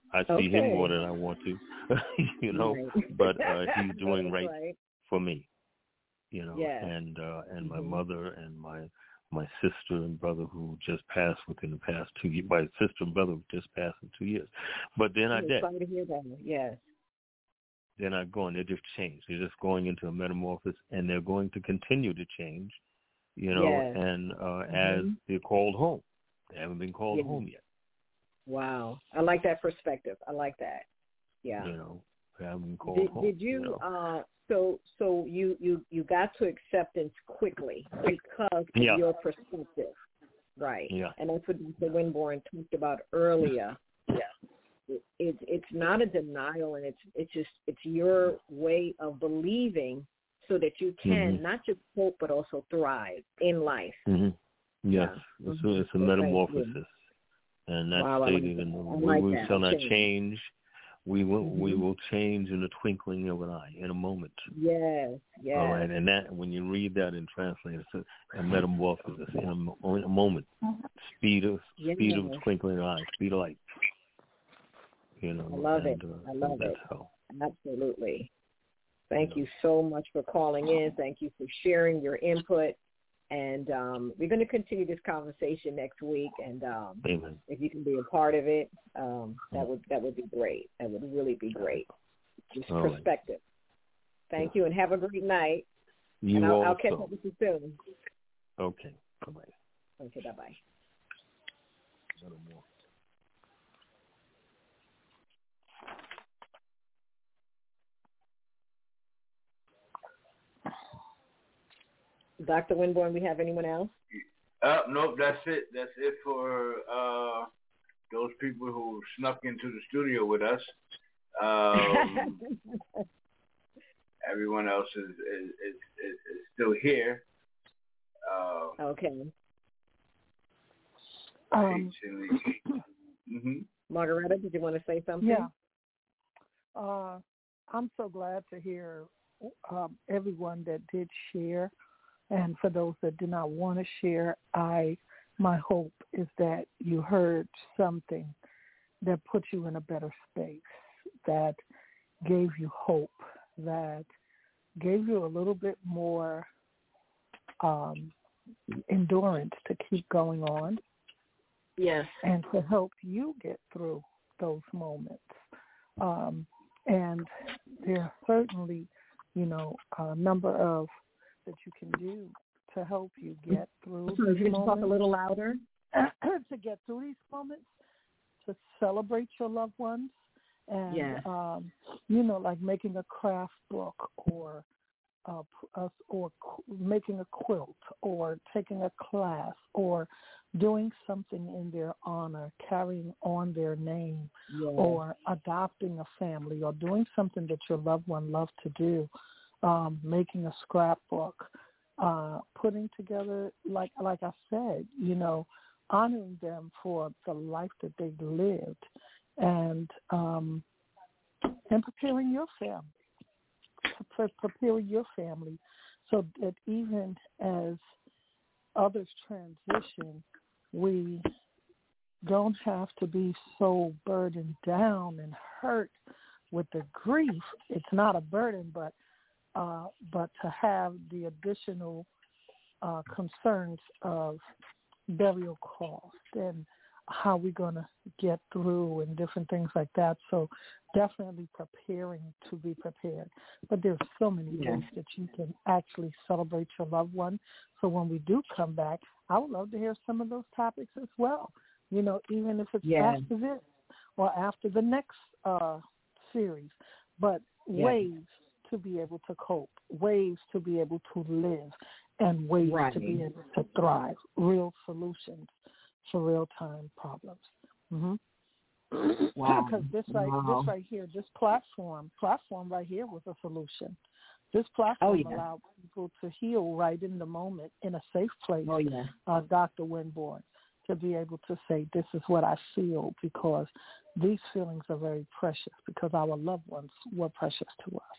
I see Okay. him more than I want to, you know. Right. But uh, he's doing right, right for me, you know. Yes. And uh, and my Mhm. mother and my my sister and brother who just passed within the past two years. My sister and brother who just passed in two years, but they're not I'm dead. sorry to hear that. Yes. They're not going. They're just changed. They're just going into a metamorphosis, and they're going to continue to change, you know. Yes. And uh, Mhm. as they're called home, they haven't been called Yes. home yet. Wow. I like that perspective. I like that. Yeah. You know, they haven't been called Did, home. did you, you know? uh, so so you, you, you got to acceptance quickly because of Yeah. your perspective. Right. Yeah. And that's what Doctor Winborn talked about earlier. Yeah. It, it, it's not a denial, and it's it's just it's your way of believing so that you can Mhm. not just cope but also thrive in life. Mm-hmm. Yes, Yeah. it's, a, it's a Mhm. metamorphosis, and that's Wow, I like stated that. in the I we, like we that. shall not Change. change. We will we Mhm. will change in the twinkling of an eye, in a moment. Yes, yes. All right, and that when you read that and translate, it's a, a metamorphosis in a, mo- in a moment, speed of speed of Yes. twinkling of an eye, speed of light. You know, I love and, it. uh, I love that's it. how. Absolutely. Thank you so much for calling in. Thank you for sharing your input. And um, we're going to continue this conversation next week. And um, Amen. if you can be a part of it, um, that would that would be great. That would really be great. Just All right. perspective. Thank you, and have a great night. You and I'll, also. I'll catch up with you soon. Okay. Bye bye. Okay. Bye bye. Doctor Winborn, we have anyone else? Uh, nope, that's it. That's it for uh, those people who snuck into the studio with us. Um, everyone else is is, is, is, is still here. Uh, okay. Um, mm-hmm. Margaretta, did you want to say something? Yeah. Uh, I'm so glad to hear um, everyone that did share. And for those that did not want to share, I my hope is that you heard something that put you in a better space, that gave you hope, that gave you a little bit more um, endurance to keep going on. Yes. And to help you get through those moments. Um, and there are certainly, you know, a number of that you can do to help you get through Sorry, these could you moments. talk a little louder? To get through these moments, to celebrate your loved ones, and Yes. um, you know, like making a craft book, or uh, uh, or making a quilt, or taking a class, or doing something in their honor, carrying on their name, Yes. or adopting a family, or doing something that your loved one loved to do. Um, making a scrapbook, uh, putting together, like like I said, you know, honoring them for the life that they lived, and um, and preparing your family, pre- preparing your family, so that even as others transition, we don't have to be so burdened down and hurt with the grief. It's not a burden, but Uh, but to have the additional uh, concerns of burial cost and how we're going to get through and different things like that. So definitely preparing to be prepared. But there's so many Yeah. ways that you can actually celebrate your loved one. So when we do come back, I would love to hear some of those topics as well. You know, even if it's Yeah. after this or after the next uh, series. But Yeah. ways to be able to cope, ways to be able to live, and ways Right. to be able to thrive, real solutions for real-time problems. Mm-hmm. Wow. Because this right, Wow. this right here, this platform, platform right here was a solution. This platform Oh, yeah. allowed people to heal right in the moment in a safe place. Oh, yeah. Uh, Doctor Winborn, to be able to say, this is what I feel, because these feelings are very precious, because our loved ones were precious to us.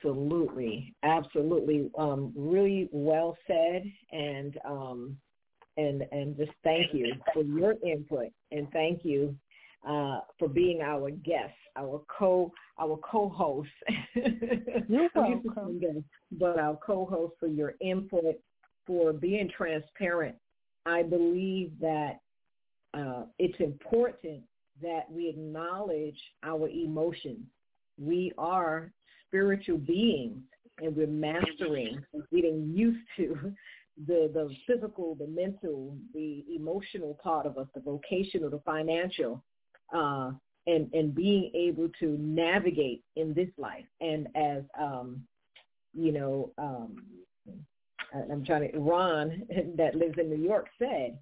Absolutely, absolutely. Um, really well said, and um, and, and just thank you for your input, and thank you uh, for being our guest, our co our co-host. You're welcome. But our co-host, for your input, for being transparent. I believe that uh, it's important that we acknowledge our emotions. We are spiritual beings, and we're mastering, getting used to the, the physical, the mental, the emotional part of us, the vocational, the financial, uh, and, and being able to navigate in this life. And as, um, you know, um, I'm trying to, Ron, that lives in New York, said,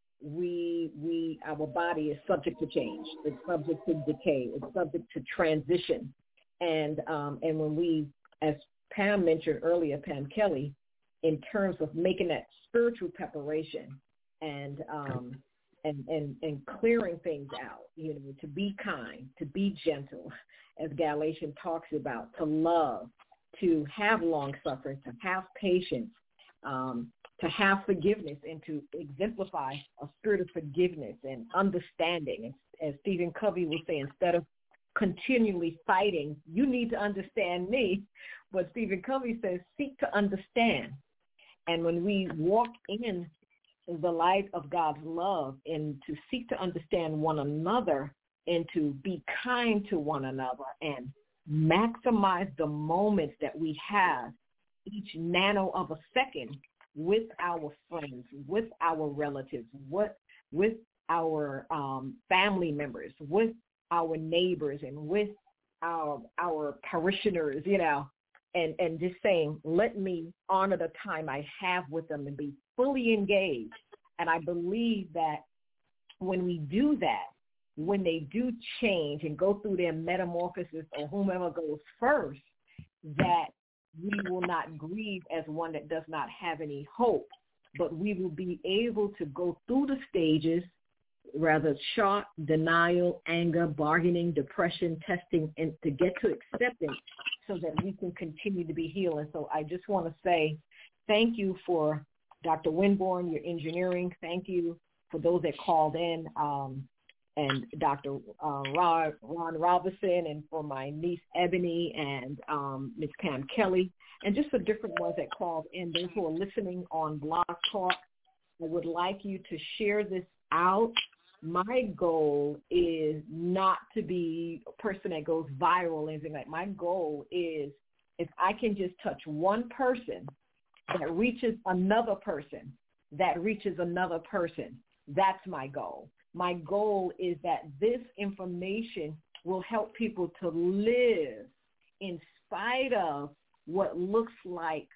we, we, our body is subject to change. It's subject to decay. It's subject to transition. And, um, and when we, as Pam mentioned earlier, Pam Kelly, in terms of making that spiritual preparation and, um, and, and, and clearing things out, you know, to be kind, to be gentle, as Galatians talks about, to love, to have long suffering, to have patience, um, to have forgiveness, and to exemplify a spirit of forgiveness and understanding. As Stephen Covey will say, instead of continually fighting, you need to understand me. But Stephen Covey says, seek to understand. And when we walk in the light of God's love and to seek to understand one another and to be kind to one another and maximize the moments that we have each nano of a second with our friends, with our relatives, with, with our um, family members, with our neighbors, and with our our parishioners, you know, and, and just saying, let me honor the time I have with them and be fully engaged. And I believe that when we do that, when they do change and go through their metamorphosis, or whomever goes first, that we will not grieve as one that does not have any hope, but we will be able to go through the stages, rather shock, denial, anger, bargaining, depression, testing, and to get to acceptance so that we can continue to be healed. And so I just want to say thank you for Doctor Winborn, your engineering. Thank you for those that called in, um, and Doctor Uh, Ron, Ron Robinson, and for my niece Ebony, and um, Miz Pam Kelly, and just the different ones that called in, those who are listening on Blog Talk. I would like you to share this out. My goal is not to be a person that goes viral or anything like that. My goal is if I can just touch one person that reaches another person, that reaches another person, that's my goal. My goal is that this information will help people to live in spite of what looks like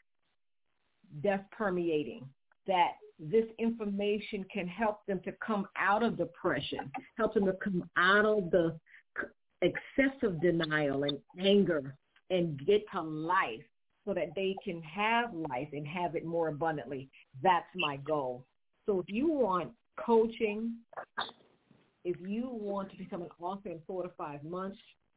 death permeating, that this information can help them to come out of depression, help them to come out of the excessive denial and anger and get to life so that they can have life and have it more abundantly. That's my goal. So if you want coaching, if you want to become an author in four to five months,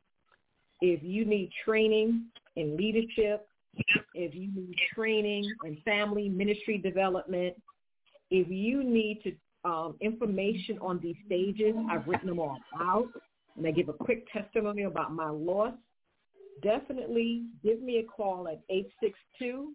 if you need training in leadership, if you need training in family ministry development, if you need to um, information on these stages, I've written them all out, and I give a quick testimony about my loss. Definitely give me a call at eight six two,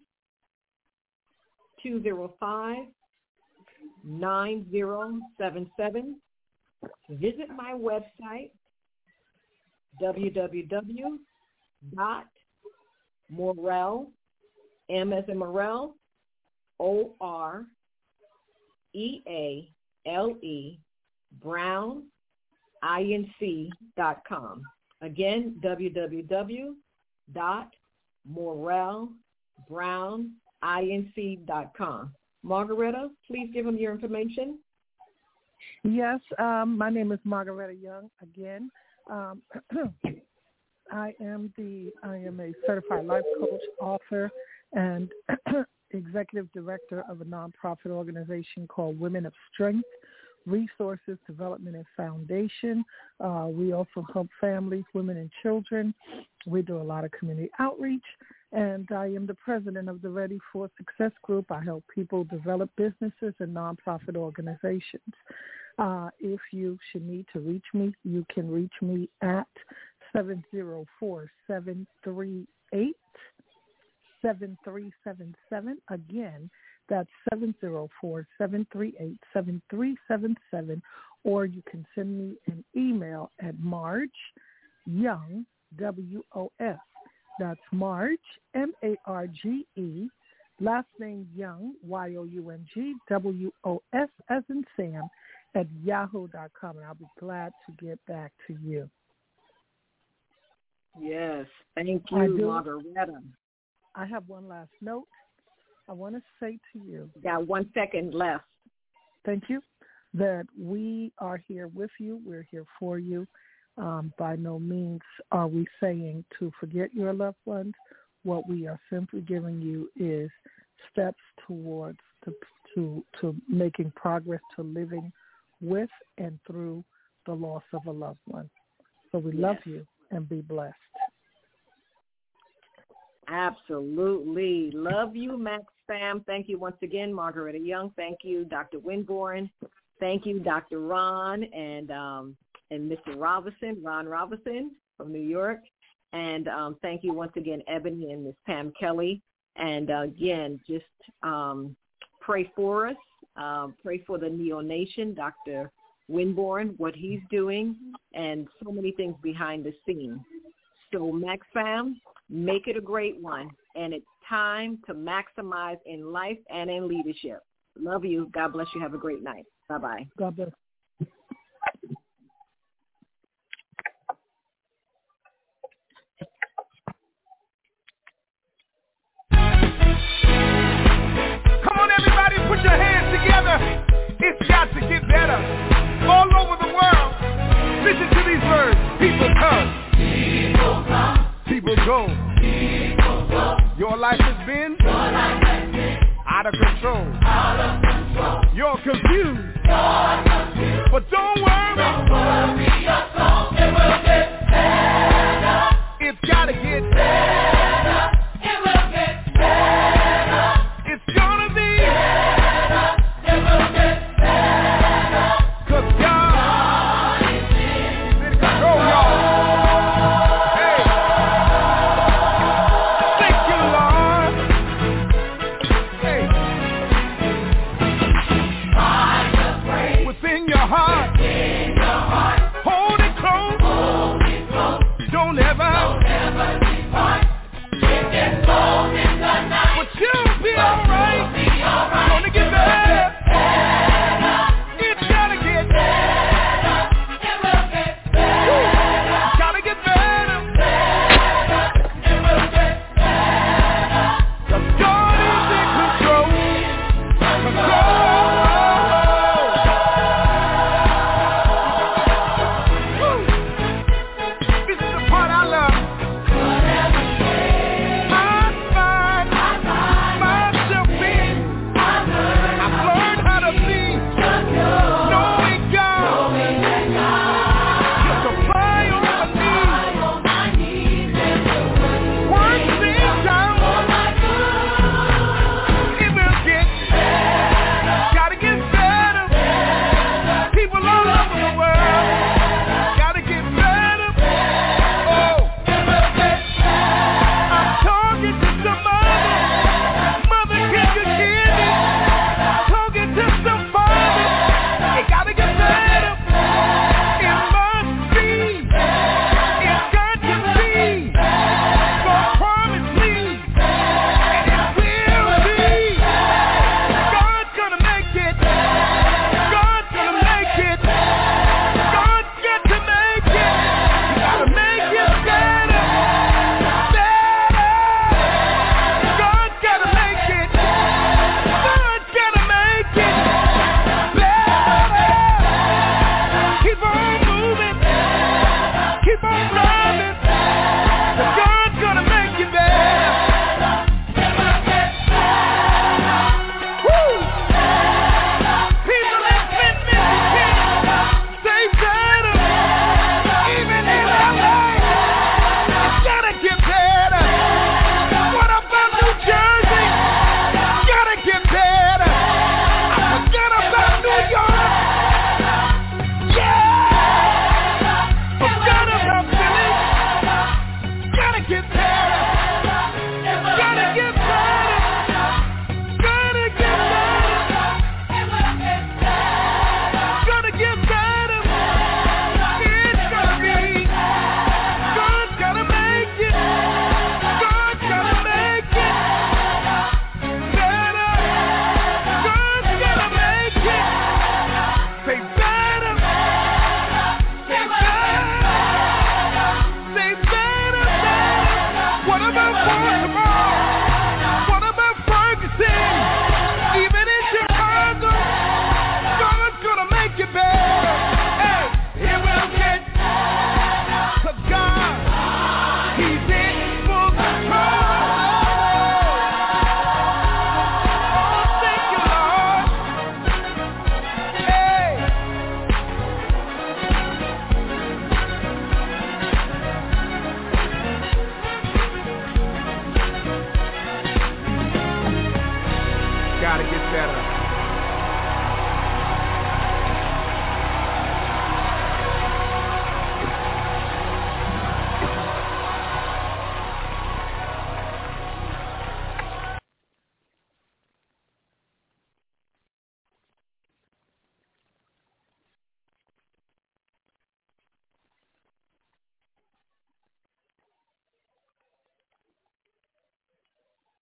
two zero five, nine zero seven seven. Visit my website, w w w dot morel, M as in Morel, O R E A L E, Brown, I N C dot com. Again, w w w dot morel brown inc dot com. Margaretta, please give them your information. Yes, um, my name is Margaretta Young. Again, um, I am the I am a certified life coach, author, and executive director of a nonprofit organization called Women of Strength Resources Development and Foundation. Uh, we also help families, women, and children. We do a lot of community outreach, and I am the president of the Ready for Success Group. I help people develop businesses and nonprofit organizations. Uh, if you should need to reach me, you can reach me at seven zero four, seven three eight, seven three seven seven. Again, that's seven zero four, seven three eight, seven three seven seven. Or you can send me an email at Marge Young, W O F. That's Marge, M A R G E, last name Young, Y O U N G, W O S as in Sam, at yahoo dot com, and I'll be glad to get back to you. Yes, thank you, Margaretta. I have one last note I want to say to you. Got one second left. Thank you. That we are here with you. We're here for you. Um, by no means are we saying to forget your loved ones. What we are simply giving you is steps towards the, to to making progress to living with and through the loss of a loved one. So we yes. love you and be blessed. Absolutely. Love you, Max Fam. Thank you once again, Margaretta Young. Thank you, Doctor Winborn. Thank you, Doctor Ron and um, and Mister Robinson, Ron Robinson from New York. And um, thank you once again, Ebony and Miss Pam Kelly. And uh, again, just um, pray for us. Um, pray for the Neo Nation, Doctor Winborn, what he's doing, and so many things behind the scenes. So, Max Fam, make it a great one. And it's time to maximize in life and in leadership. Love you. God bless you. Have a great night. Bye-bye. God bless. Come on, everybody, put your hands together. It's got to get better. All over the world, listen to these words. People come. People come. People go. People go. Your life has been, Your life has been out of control. Out of control. You're confused.